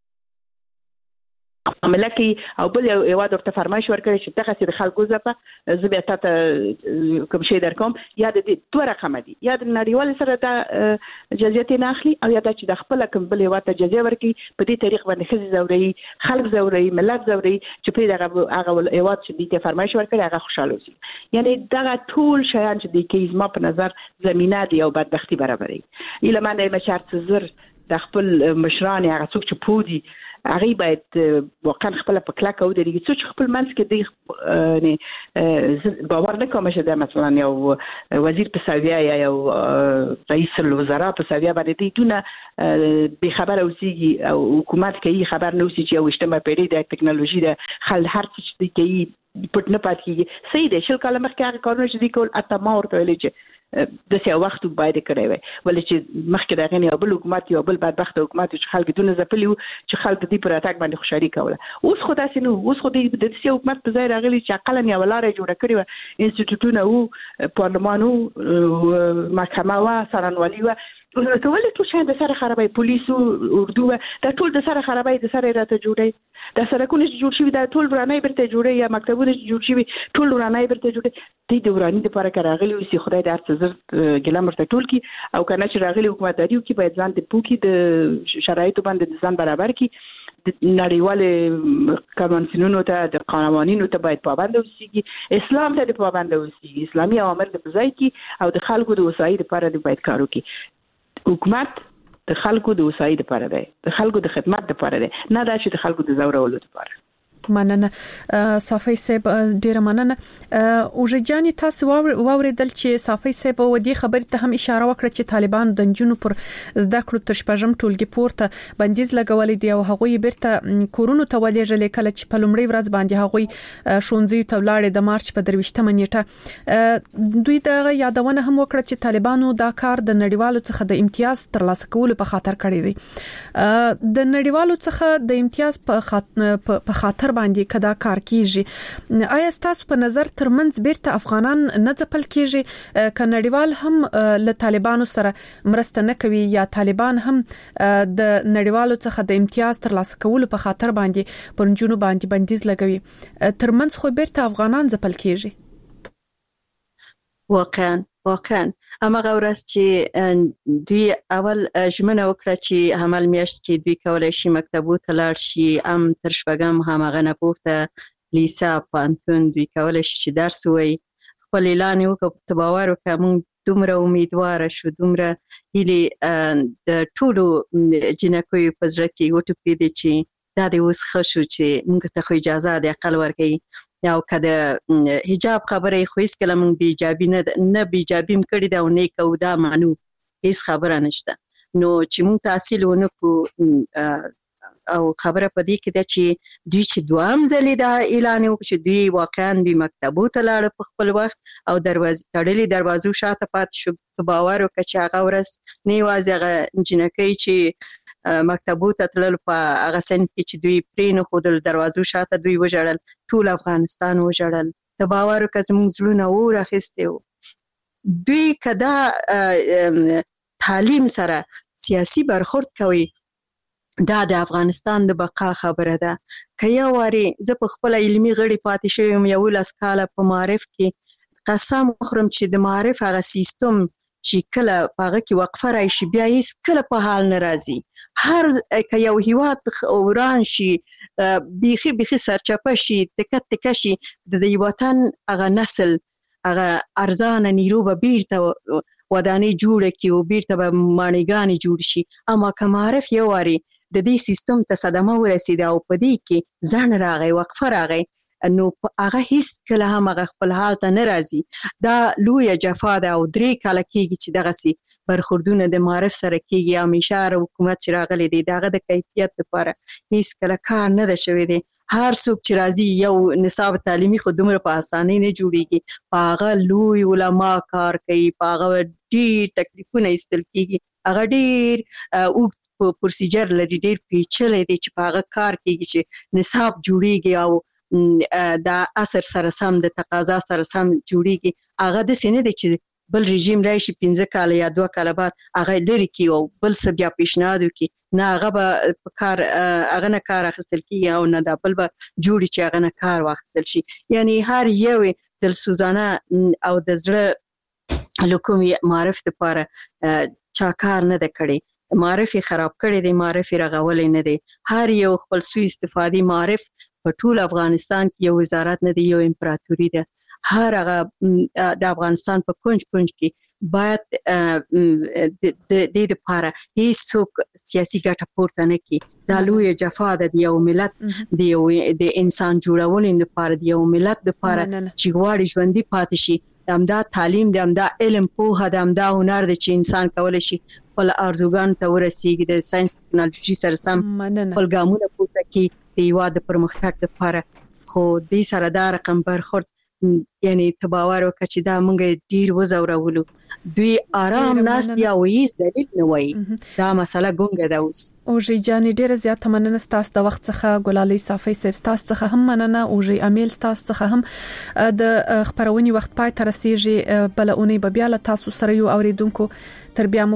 عمله کوي او بل یو ورته فرمایش ورکړي چې دغه سید خلکو زپه زه به تاسو کوم شی درکوم یا د دوه رقم دي یا د نړیوال سره د جزیه نه اخلي او یا د چې د خپل کوم بل ورته جزیه ورکړي په دې طریق باندې خزي زوري خلک زوري ملت زوري چې په دغه هغه ایواد چې د فرمایش ورکړي هغه خوشاله وي یعنی دغه ټول شیان چې د کیزما په نظر زمينه دی او بدبختی برابرې اله باندې مشارت زر د خپل مشران هغه څوک چې پودي هغه باید واقعا خپل په کلک او درې څه خپل منځ کې دی باور نه کوم چې دا مثلا یو وزیر په ساویا یا یو رئیس الوزرا په ساویا باندې دی دونه به خبر اوسېږي او حکومت کوي خبر نه اوسي چې یو اجتماعي پیړۍ د ټکنالوژي د خل هر څه چې کوي پټ نه پات کیږي صحیح دی شل کاله مخکې هغه کارونه چې دی کول اته ما ورته ویل چې د څه وخت باید کړی وي ولې چې مخکې دا غنی بل حکومت یو بل بدبخت حکومت چې خلک دونه زپلی چې خلک دې پر اتاک باندې خوشحالي کوله اوس خو تاسو نو اوس خو دې د څه حکومت په ځای راغلی چې عقل نه ولاره جوړ کړی و انسټیټیوټونه او پارلمان او محکمه وا سرانوالي و ته ولې ټول شي د سره خرابای پولیس او اردو دا ټول د سره خرابای د سره راته جوړي د سره کونه جوړ شي دا ټول ورانه برته جوړي یا مکتبونه جوړ شي ټول ورانه برته جوړي د ورانه لپاره راغلي او سي خدای د هر څه ګلم ورته ټول کی او کنه چې راغلي حکومت دریو کی باید ځان د پوکي د شرایطو باندې ځان برابر کی نړیوال قوانینونو ته د قوانینو ته باید پابند اوسېږي اسلام ته پابند اوسېږي اسلامي اوامر د ځای کی او د خلکو د وسایل لپاره باید کار وکړي حکومت د خلکو د وسایل لپاره دی د خلکو د خدمت لپاره دی نه دا چې د خلکو د زورولو لپاره مننه صافي صاحب ډیره مننه اوججاني تاسو واوریدل چې صافي صاحب ودی خبرې ته هم اشاره وکړه چې طالبان د جنونو پر زده کړو تر شپږم ټولګي پورته بندیز لګولې دی او هغوی بیرته کورونو ته ولېږل کله چې په لومړي ورځ باندې هغوی شونځي ته ولاړې د مارچ په 23 نیټه دوی د یادونه هم وکړه چې طالبانو دا کار د نړیوالو څخه د امتیاز ترلاسه کولو په خاطر کړی دی د نړیوالو څخه د امتیاز په خاطر باندې کدا کار کیږي آیا تاسو په نظر ترمنځ بیرته افغانان نه ځپل کیږي ک نړیوال هم له طالبانو سره مرسته نه کوي یا طالبان هم د نړیوالو څخه د امتیاز ترلاسه کولو په خاطر باندې پرنجونو باندې بندیز لګوي ترمنځ خو بیرته افغانان ځپل کیږي واقعا اما غورس چې دوی اول ژمنه وکړه چې عمل میاشت کې دوی کولای شي مکتبو ته لاړ شي ام تر شپږم همغه نه پورته لیسا پانتون دوی کولای شي چې درس وایي خپل اعلان وکړ ته باور وکړه موږ دومره امیدوار شو دومره هلي د ټولو جنکوي په زړه کې وټوپې دي چې دا د اوس خشو چې موږ ته خو اجازه د عقل ورکړي یا کده حجاب خبره خو هیڅ کله موږ بیجابي نه بیجابي کړی دا نه کو دا مانو هیڅ خبره نشته نو چې موږ تحصیل ونکو او خبره پدې کې دا چې دوی چې دوام ځلې دا اعلان وکړي چې دوی واقعا د مکتبو ته لاړ په خپل وخت او تړلې دروازو شاته پات شو باور وکړي چې هغه ورځ نه یوازې هغه جنکۍ چې مکتبو ته تلل په هغه سن کې چې دوی پرې نه خودل دروازو شاته دوی وژړل ټول افغانستان وژړل ته باور وکړه زموږ زړونه ورخېستي وو دوی کدا تعلیم سره سیاسي برخورد کوي دا د افغانستان د بقا خبره ده که یو واري زه په خپل علمي غړي پاتې شوم یو لاس کاله په معرف کې قسم خورم چې د معرف هغه سیستم چې کله هغه کې وقفه راشي بیا هیڅ کله په حال ناراضي هر که یو هیواد وران شي بيخي سرچپه شي تک شي د وطن هغه نسل هغه ارزان نیرو به بیرته ودانې جوړه کی او بیرته به مانیګانی جوړ شي اما که معرف یو واري د دې سیستم ته صدمه ورسیده او په دې کې ځان راغی وقفه راغی نو هغه هیڅ کله هم هغه خپل حال ته ناراضي دا لوی جفا ده او 3 کاله کېږي چې دغه سي برخوردونه د معرف سره کېږي همیشه حکومت چې راغلي دی دغه د کیفیت لپاره هیڅ کله کار نه ده شوی دی هر څوک چې راځي یو نصاب تعلیمي خو دومره په اسانۍ نه جوړیږي هغه لوی علما کار کوي هغه ډېر تکلیفونه ایستل کېږي هغه ډېر او پروسیجر لري ډېر پیچلې دی چې هغه کار کوي چې نصاب جوړیږي او دا اثر سره سم د تقاضا سره سم جوړیږي هغه د سینې د چې بل رژیم راشي 15 کال یا 2 کال بعد هغه لري کی او بل څه بیا پیشنهاد وکي نه هغه به کار هغه نه کار اخیستل کیږي او نه دا بل به جوړي چې هغه نه کار واخیستل شي یعنی هر یو دل سوزانه او د زړه لکومي معرف لپاره چا کار نه د کړي معرف خراب کړي دی معرف رغولې نه دی هر یو خپل سوء استفادي معرف په ټول افغانستان کې یو وزارت نه دی یو امپراتوري ده هر هغه د افغانستان په کونج کې باید د لپاره هیڅ څوک سیاسي ګټه پورته نه کړي دا لوی جفا د یو ملت د انسان جوړولو لپاره د یو ملت لپاره چې غواړي ژوندۍ پاتې شي دا تعلیم دا علم پوهه دا هنر د چې انسان کولای شي خپل ارزوګان ته ورسیږي د ساينس ټکنالوژي سره سم خپل ګامونه پورته کړي د یواد پرمختګ لپاره خو دې سره دا رقم برخورد یعنی تباور وکړي چې دا مونږ ډیر وزورولو دوی آرام ناس دی او هیڅ دلیل نه وایي دا مسله ګونګه ده اوس او جی جان ډیر زیات مننه ستاسو د وخت څخه ګلالي صافي ستاسو څخه هم مننه او جی امیل ستاسو څخه هم د خبرونې وخت پای تر رسیدي بل اونۍ به بیا له تاسو سره یو اوریدونکو تر بیا